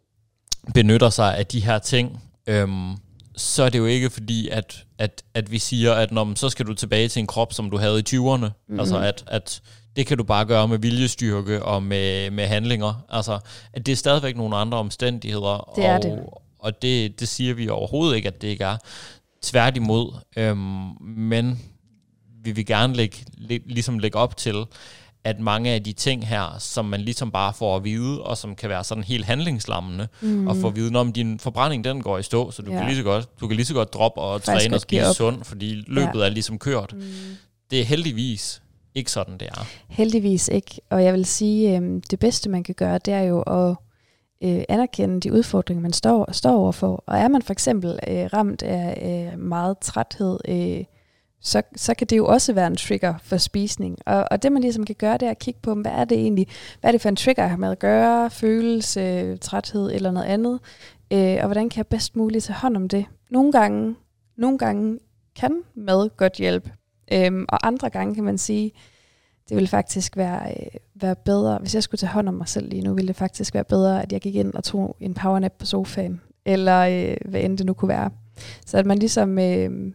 benytter sig af de her ting, øhm, så er det jo ikke fordi, at, at, at vi siger, at når, så skal du tilbage til en krop, som du havde i tyverne. Mm-hmm. Altså, at, at det kan du bare gøre med viljestyrke og med, med handlinger. Altså, at det er stadigvæk nogle andre omstændigheder. Det er og, det. Og det, det siger vi overhovedet ikke, at det ikke er. Tværtimod. Øhm, men vi vil gerne lægge, ligesom lægge op til, at mange af de ting her, som man ligesom bare får at vide, og som kan være sådan helt handlingslammende, mm. og få at vide, om din forbrænding, den går i stå, så du, ja. kan, lige så godt, du kan lige så godt droppe og Faktisk træne og spise sundt, fordi løbet ja. er ligesom kørt. Mm. Det er heldigvis ikke sådan, det er. Heldigvis ikke, og jeg vil sige, øh, det bedste, man kan gøre, det er jo at øh, anerkende de udfordringer, man står, står overfor. Og er man for eksempel øh, ramt af øh, meget træthed, øh, Så, så kan det jo også være en trigger for spisning. Og, og det man ligesom kan gøre, det er at kigge på, hvad er det egentlig, hvad er det for en trigger, jeg har med at gøre, følelse, træthed eller noget andet, øh, og hvordan kan jeg bedst muligt tage hånd om det. Nogle gange, nogle gange kan mad godt hjælpe, øhm, og andre gange kan man sige, det vil faktisk være, øh, være bedre, hvis jeg skulle tage hånd om mig selv lige nu, ville det faktisk være bedre, at jeg gik ind og tog en powernap på sofaen, eller øh, hvad end det nu kunne være. Så at man ligesom, øh,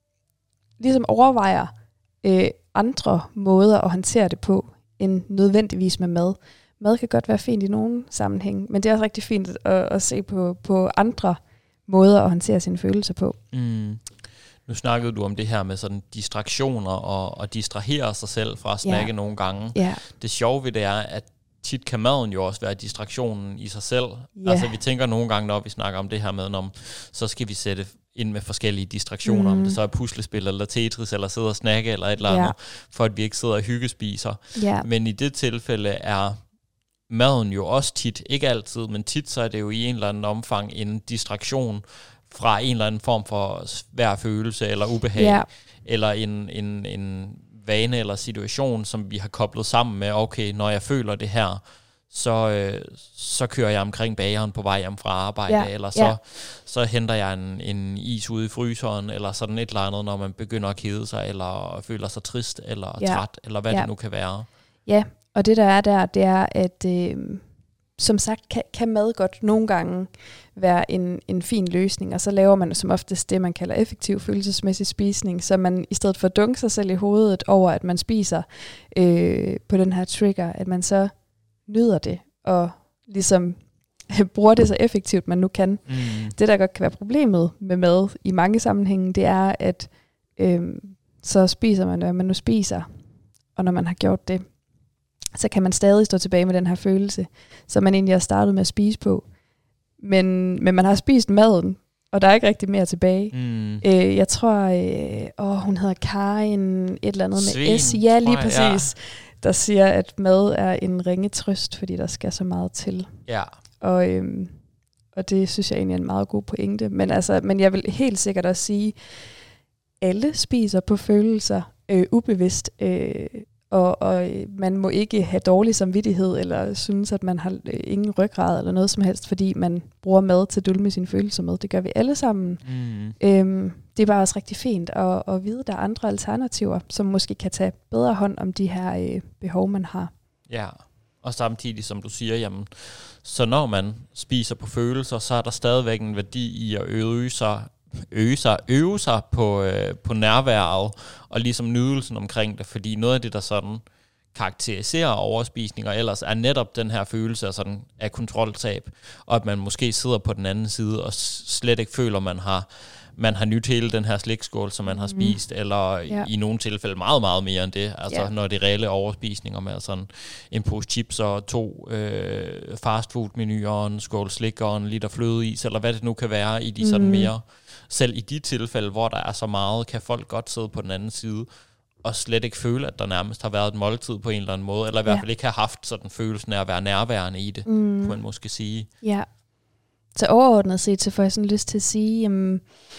ligesom overvejer øh, andre måder at håndtere det på, end nødvendigvis med mad. Mad kan godt være fint i nogle sammenhæng, men det er også rigtig fint at, at se på, på andre måder at håndtere sine følelser på. Mm. Nu snakkede du om det her med sådan distraktioner og, og distrahere sig selv fra at snakke yeah. nogle gange. Yeah. Det sjove ved det er, at tit kan maden jo også være distraktionen i sig selv. Yeah. Altså vi tænker nogle gange, når vi snakker om det her med, om så skal vi sætte ind med forskellige distraktioner, mm. om det så er puslespil eller Tetris, eller sidde og snakke eller et eller andet, yeah. for at vi ikke sidder og hyggespiser. Yeah. Men i det tilfælde er maden jo også tit, ikke altid, men tit så er det jo i en eller anden omfang en distraktion fra en eller anden form for svær følelse eller ubehag, yeah. eller en, en, en vane eller situation, som vi har koblet sammen med, okay, når jeg føler det her, så, øh, så kører jeg omkring bageren på vej hjem fra arbejde, yeah. eller så, yeah. så henter jeg en, en is ude i fryseren, eller sådan et eller andet, når man begynder at kede sig, eller føler sig trist, eller yeah. træt, eller hvad yeah. det nu kan være. Ja, og det der er der, det er, at øh, som sagt, kan, kan mad godt nogle gange være en, en fin løsning, og så laver man som oftest det, man kalder effektiv følelsesmæssig spisning, så man i stedet for at dunke sig selv i hovedet over, at man spiser øh, på den her trigger, at man så nyder det, og ligesom bruger det så effektivt, man nu kan. Mm. Det, der godt kan være problemet med mad i mange sammenhænge, det er, at øh, så spiser man, hvad man nu spiser, og når man har gjort det, så kan man stadig stå tilbage med den her følelse, som man egentlig har startet med at spise på. Men, men man har spist maden, og der er ikke rigtig mere tilbage. Mm. Øh, jeg tror, øh, åh, hun hedder Karin, et eller andet Svin, med S. Ja, lige jeg, præcis. Ja. Der siger, at mad er en ringe trøst, fordi der skal så meget til. Ja. Og, øhm, og det synes jeg egentlig er en meget god pointe. Men, altså, men jeg vil helt sikkert også sige, alle spiser på følelser øh, ubevidst, øh, Og, og man må ikke have dårlig samvittighed, eller synes, at man har ingen ryggrad, eller noget som helst, fordi man bruger mad til at dulme sine følelser med. Det gør vi alle sammen. Mm. Øhm, det er bare også rigtig fint at, at vide, at der er andre alternativer, som måske kan tage bedre hånd om de her øh, behov, man har. Ja, og samtidig, som du siger, jamen, så når man spiser på følelser, så er der stadigvæk en værdi i at øve sig øve sig, øve sig på, øh, på nærværet og ligesom nydelsen omkring det, fordi noget af det, der sådan karakteriserer overspisninger ellers, er netop den her følelse af, sådan, af kontroltab, og at man måske sidder på den anden side og slet ikke føler, man har man har nyt hele den her slikskål, som man har spist, mm. eller ja. i nogle tilfælde meget, meget mere end det, altså ja. når det er reelle overspisninger med sådan en pose chips og to øh, fastfood-menuer, og en skål slik og en liter flødeis, eller hvad det nu kan være i de sådan mm. mere. Selv i de tilfælde, hvor der er så meget, kan folk godt sidde på den anden side og slet ikke føle, at der nærmest har været et måltid på en eller anden måde, eller i hvert fald ja. ikke har haft sådan følelsen af at være nærværende i det, mm. kunne man måske sige. Ja. Så overordnet set, så får jeg sådan lyst til at sige, jamen,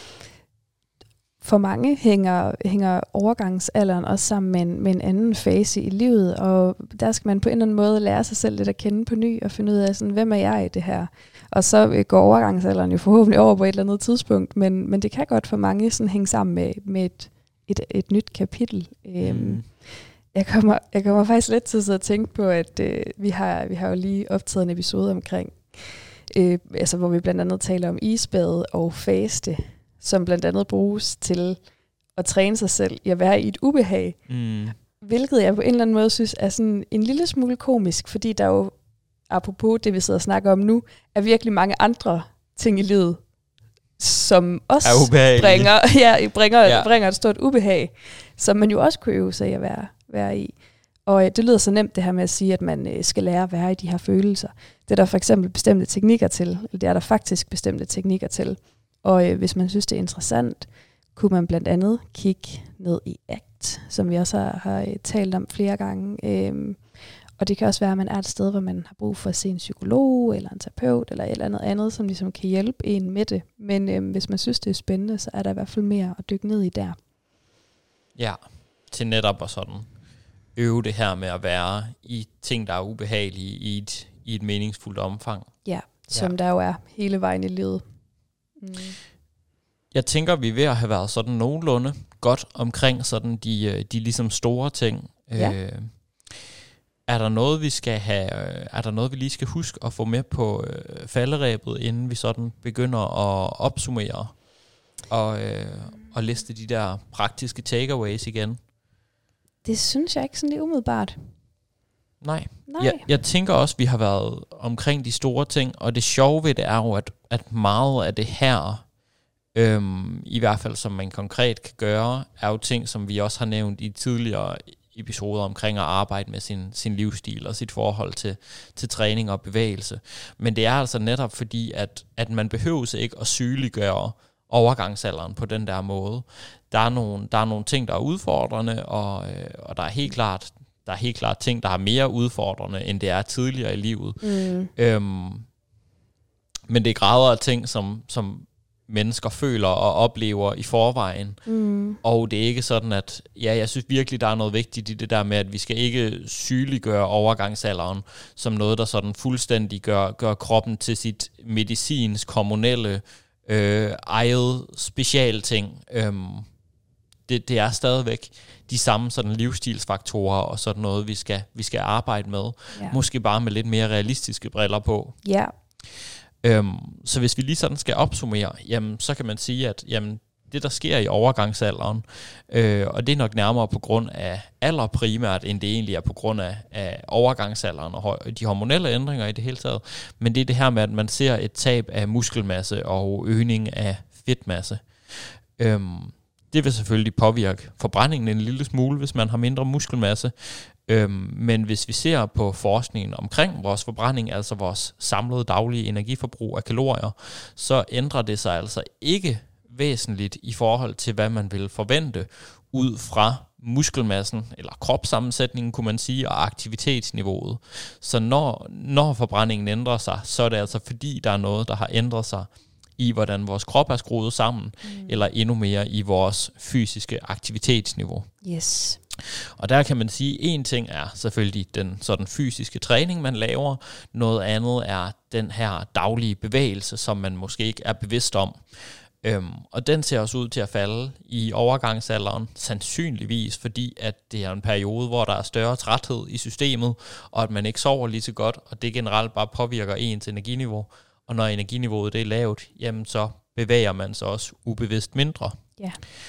for mange hænger, hænger overgangsalderen også sammen med en, med en anden fase i livet, og der skal man på en eller anden måde lære sig selv lidt at kende på ny, og finde ud af, sådan, hvem er jeg i det her? Og så går overgangsalderen jo forhåbentlig over på et eller andet tidspunkt, men, men det kan godt for mange sådan hænge sammen med, med et, et, et nyt kapitel. Mm. Øhm, jeg, kommer, jeg kommer faktisk lidt til at tænke på, at øh, vi, har, vi har jo lige optaget en episode omkring, øh, altså, hvor vi blandt andet taler om isbade og faste, som blandt andet bruges til at træne sig selv i at være i et ubehag. Mm. Hvilket jeg på en eller anden måde synes er sådan en lille smule komisk, fordi der jo, apropos det vi sidder og snakker om nu, er virkelig mange andre ting i livet, som også bringer, ja, bringer, ja. bringer et stort ubehag, som man jo også kunne øve sig at være, være i. Og det lyder så nemt det her med at sige, at man skal lære at være i de her følelser. Det er der for eksempel bestemte teknikker til, eller det er der faktisk bestemte teknikker til. Og øh, hvis man synes, det er interessant, kunne man blandt andet kigge ned i A C T, som vi også har, har talt om flere gange. Øhm, og det kan også være, at man er et sted, hvor man har brug for at se en psykolog, eller en terapeut, eller et eller andet andet, som ligesom kan hjælpe en med det. Men øhm, hvis man synes, det er spændende, så er der i hvert fald mere at dykke ned i der. Ja, til netop at sådan øve det her med at være i ting, der er ubehagelige i et, i et meningsfuldt omfang. Ja, som ja. der jo er hele vejen i livet. Mm. Jeg tænker, vi er ved at have været sådan nogenlunde godt omkring sådan de, de ligesom store ting. Ja. Øh, er der noget, vi skal have, er der noget, vi lige skal huske at få med på øh, falderæbet, inden vi sådan begynder at opsummere og, øh, og liste de der praktiske takeaways igen? Det synes jeg ikke sådan lige umiddelbart. Nej. Nej. Jeg, jeg tænker også, vi har været omkring de store ting, og det sjove ved det er jo, at, at meget af det her, øhm, i hvert fald som man konkret kan gøre, er jo ting, som vi også har nævnt i tidligere episoder omkring at arbejde med sin, sin livsstil og sit forhold til, til træning og bevægelse. Men det er altså netop fordi, at, at man behøver ikke at sygeliggøre overgangsalderen på den der måde. Der er nogle, der er nogle ting, der er udfordrende, og, øh, og der er helt klart der er helt klart ting, der er mere udfordrende, end det er tidligere i livet. Mm. Øhm, men det er grader af ting, som, som mennesker føler og oplever i forvejen. Mm. Og det er ikke sådan, at ja, jeg synes virkelig, der er noget vigtigt i det der med, at vi skal ikke sygeliggøre overgangsalderen som noget, der sådan fuldstændig gør, gør kroppen til sit medicinsk, hormonelle, øh, eget specialting. Øhm, det, det er stadigvæk de samme sådan livsstilsfaktorer og sådan noget, vi skal, vi skal arbejde med. Ja. Måske bare med lidt mere realistiske briller på. Ja. Øhm, så hvis vi lige sådan skal opsummere, jamen, så kan man sige, at jamen, det, der sker i overgangsalderen, øh, og det er nok nærmere på grund af alder primært, end det egentlig er på grund af, af overgangsalderen og de hormonelle ændringer i det hele taget. Men det er det her med, at man ser et tab af muskelmasse og øgning af fedtmasse. Øhm, Det vil selvfølgelig påvirke forbrændingen en lille smule, hvis man har mindre muskelmasse. Øhm, men hvis vi ser på forskningen omkring vores forbrænding, altså vores samlede daglige energiforbrug af kalorier, så ændrer det sig altså ikke væsentligt i forhold til, hvad man vil forvente ud fra muskelmassen, eller kropssammensætningen, kunne man sige, og aktivitetsniveauet. Så når, når forbrændingen ændrer sig, så er det altså fordi, der er noget, der har ændret sig i, hvordan vores krop er skruet sammen, mm. eller endnu mere i vores fysiske aktivitetsniveau. Yes. Og der kan man sige, at en ting er selvfølgelig den sådan fysiske træning, man laver. Noget andet er den her daglige bevægelse, som man måske ikke er bevidst om. Øhm, og den ser også ud til at falde i overgangsalderen, sandsynligvis fordi, at det er en periode, hvor der er større træthed i systemet, og at man ikke sover lige så godt, og det generelt bare påvirker ens energiniveau. Og når energiniveauet det er lavt, jamen så bevæger man sig også ubevidst mindre. Ja.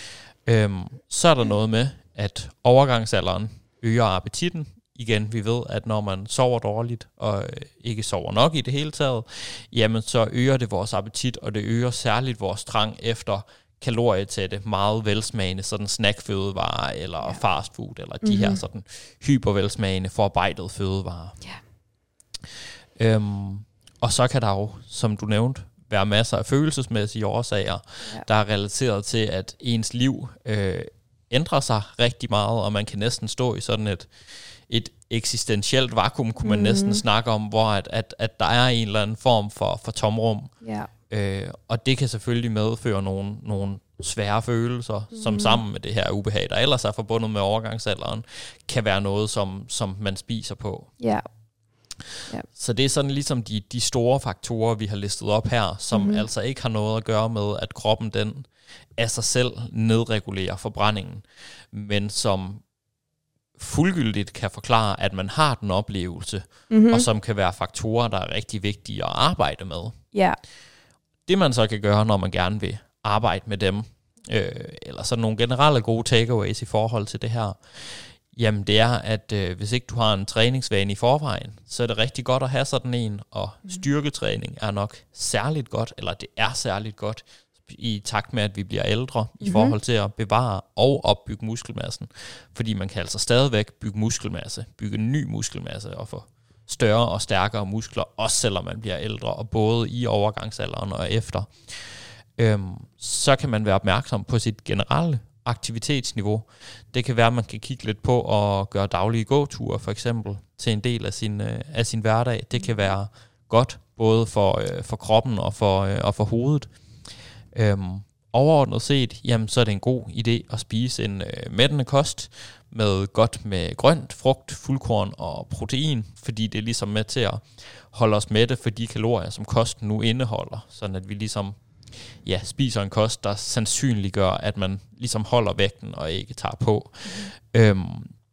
Øhm, så er der noget med, at overgangsalderen øger appetitten. Igen, vi ved, at når man sover dårligt og ikke sover nok i det hele taget, jamen så øger det vores appetit, og det øger særligt vores trang efter kalorietætte, meget velsmagende sådan snackfødevarer eller ja. fastfood, eller de mm-hmm. her sådan hypervelsmagende forarbejdede fødevarer. Ja. Øhm, og så kan der jo, som du nævnte, være masser af følelsesmæssige årsager, ja. der er relateret til, at ens liv øh, ændrer sig rigtig meget, og man kan næsten stå i sådan et, et eksistentielt vakuum, kunne man mm. næsten snakke om, hvor at, at, at der er en eller anden form for, for tomrum. Ja. Øh, og det kan selvfølgelig medføre nogle, nogle svære følelser, mm. som sammen med det her ubehag, der ellers er forbundet med overgangsalderen, kan være noget, som, som man spiser på. Ja. Ja. Så det er sådan ligesom de, de store faktorer, vi har listet op her, som mm-hmm. altså ikke har noget at gøre med, at kroppen den af sig selv nedregulerer forbrændingen, men som fuldgyldigt kan forklare, at man har den oplevelse, mm-hmm. og som kan være faktorer, der er rigtig vigtige at arbejde med. Ja. Det man så kan gøre, når man gerne vil arbejde med dem, øh, eller sådan nogle generelle gode takeaways i forhold til det her, jamen det er, at øh, hvis ikke du har en træningsvane i forvejen, så er det rigtig godt at have sådan en, og styrketræning er nok særligt godt, eller det er særligt godt, i takt med, at vi bliver ældre, mm-hmm. i forhold til at bevare og opbygge muskelmassen. Fordi man kan altså stadigvæk bygge muskelmasse, bygge ny muskelmasse, og få større og stærkere muskler, også selvom man bliver ældre, og både i overgangsalderen og efter. Øhm, så kan man være opmærksom på sit generelle aktivitetsniveau. Det kan være, at man kan kigge lidt på at gøre daglige gåture, for eksempel, til en del af sin, øh, af sin hverdag. Det kan være godt, både for, øh, for kroppen og for, øh, og for hovedet. Øhm, overordnet set, jamen, så er det en god idé at spise en øh, mættende kost, med godt med grønt, frugt, fuldkorn og protein, fordi det er ligesom med til at holde os mætte for de kalorier, som kosten nu indeholder, sådan at vi ligesom ja, spiser en kost, der sandsynliggør, at man ligesom holder vægten og ikke tager på. Mm. Øhm,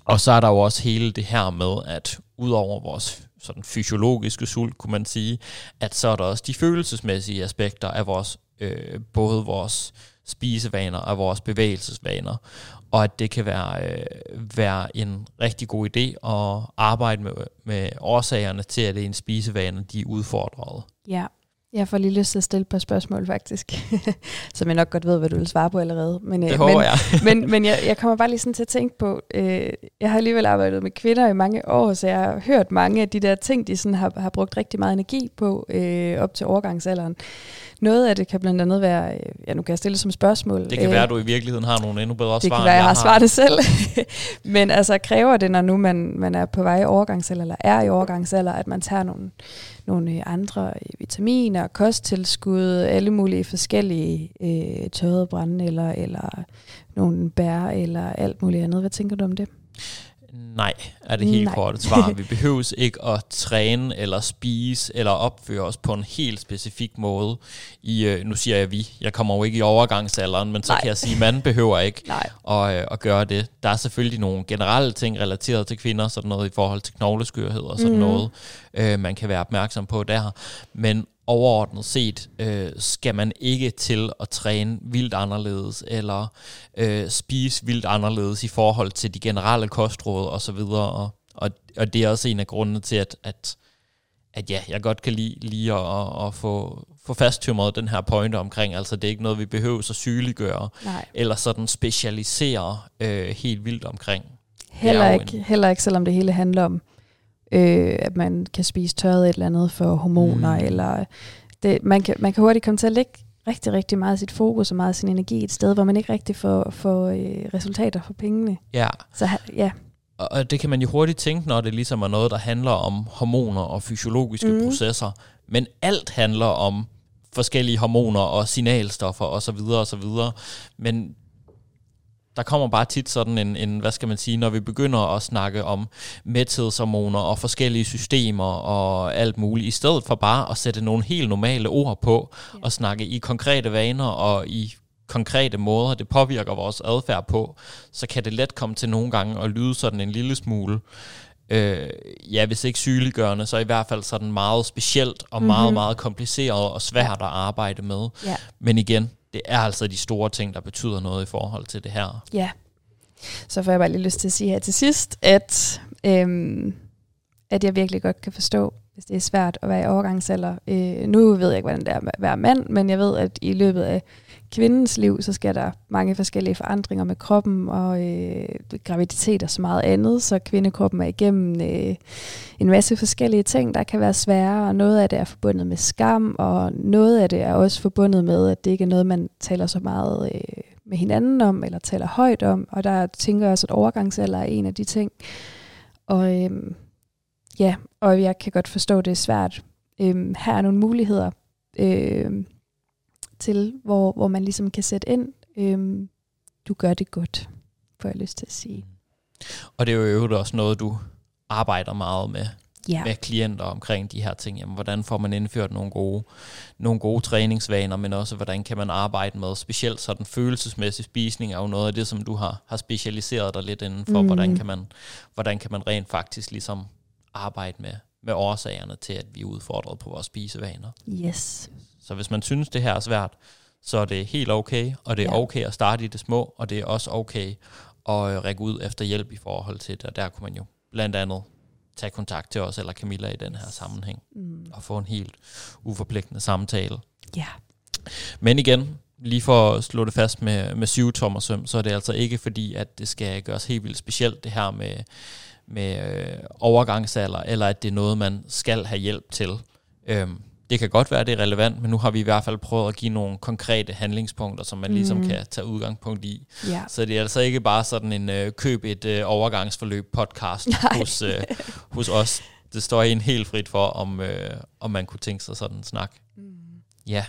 Og så er der jo også hele det her med, at udover vores sådan fysiologiske sult, kunne man sige, at så er der også de følelsesmæssige aspekter af vores, øh, både vores spisevaner og vores bevægelsesvaner, og at det kan være, øh, være en rigtig god idé at arbejde med, med årsagerne til, at ens spisevaner de er udfordrede. Ja, jeg får lige lyst til at stille et par spørgsmål faktisk, som jeg nok godt ved, hvad du vil svare på allerede. Men, det øh, håber men, jeg. men men jeg, jeg kommer bare lige sådan til at tænke på, øh, jeg har alligevel arbejdet med kvinder i mange år, så jeg har hørt mange af de der ting, de sådan har, har brugt rigtig meget energi på øh, op til overgangsalderen. Noget af det kan blandt andet være, ja, nu kan jeg stille det som spørgsmål. Det kan øh, være, at du i virkeligheden har nogle endnu bedre det svar. Det kan være, jeg har svaret det selv. Men altså kræver det, når nu man, man er på vej i overgangsalder, eller er i overgangsalder, at man tager nogle, nogle andre vitaminer, kosttilskud, alle mulige forskellige øh, tørrede brænde, eller, eller nogle bær, eller alt muligt andet. Hvad tænker du om det? Nej, er det helt Nej. korte svar. Vi behøves ikke at træne eller spise eller opføre os på en helt specifik måde. I, øh, nu siger jeg vi, jeg kommer jo ikke i overgangsalderen, men så Nej. kan jeg sige, at man behøver ikke at, øh, at gøre det. Der er selvfølgelig nogle generelle ting relateret til kvinder, sådan noget i forhold til knogleskørhed og sådan mm. noget, øh, man kan være opmærksom på der. Men overordnet set øh, skal man ikke til at træne vildt anderledes, eller øh, spise vildt anderledes i forhold til de generelle kostråd og så videre. Og, og, og det er også en af grundene til, at, at, at ja, jeg godt kan lide, lide at, at få, få fasttømret den her pointe omkring. Altså det er ikke noget, vi behøver så sygeliggøre, Nej. eller sådan specialisere øh, helt vildt omkring. Heller ikke, en... heller ikke, selvom det hele handler om, Øh, at man kan spise tørret et eller andet for hormoner, mm. eller det, man, kan, man kan hurtigt komme til at lægge rigtig, rigtig meget af sit fokus og meget af sin energi et sted, hvor man ikke rigtig får, får øh, resultater for pengene. Ja. Så ja. Og, og det kan man jo hurtigt tænke, når det ligesom er noget, der handler om hormoner og fysiologiske mm. processer, men alt handler om forskellige hormoner og signalstoffer osv. osv. Men der kommer bare tit sådan en, en, hvad skal man sige, når vi begynder at snakke om mæthedshormoner og forskellige systemer og alt muligt, i stedet for bare at sætte nogle helt normale ord på ja. og snakke i konkrete vaner og i konkrete måder, det påvirker vores adfærd på, så kan det let komme til nogle gange at lyde sådan en lille smule, øh, ja, hvis ikke sygeliggørende, så i hvert fald sådan meget specielt og mm-hmm. meget, meget kompliceret og svært at arbejde med. Ja. Men igen, det er altså de store ting, der betyder noget i forhold til det her. Ja, så får jeg bare lige lyst til at sige her til sidst, at, øhm, at jeg virkelig godt kan forstå, hvis det er svært at være i overgangsalder. Øh, nu ved jeg ikke, hvordan det er at være mand, men jeg ved, at i løbet af kvindens liv, så sker der mange forskellige forandringer med kroppen og øh, graviditet og så meget andet, så kvindekroppen er igennem øh, en masse forskellige ting, der kan være svære, og noget af det er forbundet med skam, og noget af det er også forbundet med, at det ikke er noget, man taler så meget øh, med hinanden om, eller taler højt om, og der tænker jeg også, at overgangsalder er en af de ting. Og øh, ja, og jeg kan godt forstå, at det er svært. Øh, her er nogle muligheder, øh, til, hvor, hvor man ligesom kan sætte ind. Øhm, du gør det godt, får jeg lyst til at sige. Og det er jo i øvrigt også noget, du arbejder meget med, ja. med klienter omkring de her ting. Jamen, hvordan får man indført nogle gode, nogle gode træningsvaner, men også hvordan kan man arbejde med, specielt sådan følelsesmæssig spisning er jo noget af det, som du har, har specialiseret dig lidt inden for. Mm. Hvordan kan man, hvordan kan man rent faktisk ligesom arbejde med, med årsagerne til, at vi er udfordret på vores spisevaner. Yes. Så hvis man synes, det her er svært, så er det helt okay, og det er ja. okay at starte i det små, og det er også okay at række ud efter hjælp i forhold til det, og der kunne man jo blandt andet tage kontakt til os eller Camilla i den her sammenhæng, mm. og få en helt uforpligtende samtale. Ja. Men igen, lige for at slå det fast med, med syvtommersøm, så er det altså ikke fordi, at det skal gøres helt vildt specielt, det her med, med øh, overgangsalder, eller at det er noget, man skal have hjælp til. Øhm, Det kan godt være, det er relevant, men nu har vi i hvert fald prøvet at give nogle konkrete handlingspunkter, som man mm. ligesom kan tage udgangspunkt i. Ja. Så det er altså ikke bare sådan en øh, køb et øh, overgangsforløb podcast hos, øh, hos os. Det står en helt frit for, om, øh, om man kunne tænke sig sådan en snak. Mm. Ja.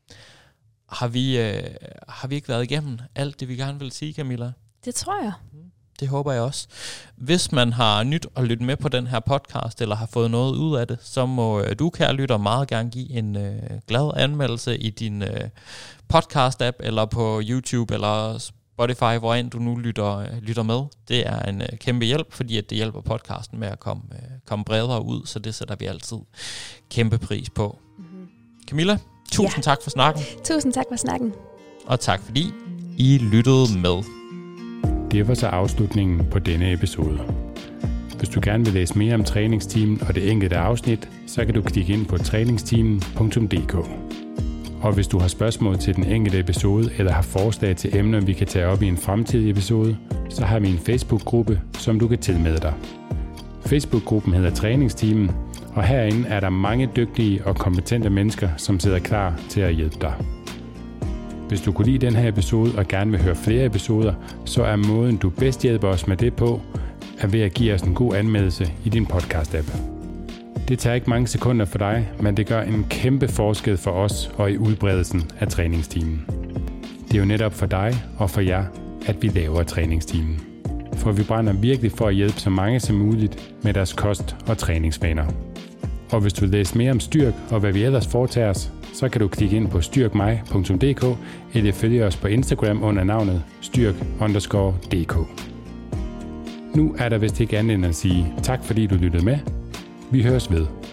Har vi, øh, har vi ikke været igennem alt det, vi gerne vil sige, Camilla? Det tror jeg. Det håber jeg også. Hvis man har nyt at lytte med på den her podcast, eller har fået noget ud af det, så må du, kære lytter, meget gerne give en øh, glad anmeldelse i din øh, podcast-app, eller på YouTube, eller Spotify, hvor end du nu lytter, øh, lytter med. Det er en øh, kæmpe hjælp, fordi at det hjælper podcasten med at komme, øh, komme bredere ud, så det sætter vi altid kæmpe pris på. Mm-hmm. Camilla, tusind ja. tak for snakken. Tusind tak for snakken. Og tak fordi I lyttede med. Det var så afslutningen på denne episode. Hvis du gerne vil læse mere om træningsteamen og det enkelte afsnit, så kan du klikke ind på træningsteamen punktum d k. Og hvis du har spørgsmål til den enkelte episode, eller har forslag til emner, vi kan tage op i en fremtidig episode, så har vi en Facebook-gruppe, som du kan tilmelde dig. Facebook-gruppen hedder Træningsteamen, og herinde er der mange dygtige og kompetente mennesker, som sidder klar til at hjælpe dig. Hvis du kunne lide den her episode og gerne vil høre flere episoder, så er måden, du bedst hjælper os med det på, er ved at give os en god anmeldelse i din podcast-app. Det tager ikke mange sekunder for dig, men det gør en kæmpe forskel for os og i udbredelsen af træningsteamen. Det er jo netop for dig og for jer, at vi laver træningsteamen. For vi brænder virkelig for at hjælpe så mange som muligt med deres kost- og træningsvaner. Og hvis du vil læse mere om styrk og hvad vi ellers foretager os, så kan du klikke ind på styrk mig punktum d k eller følge os på Instagram under navnet styrk underscore d k. Nu er der vist ikke andet end at sige tak fordi du lyttede med. Vi høres ved.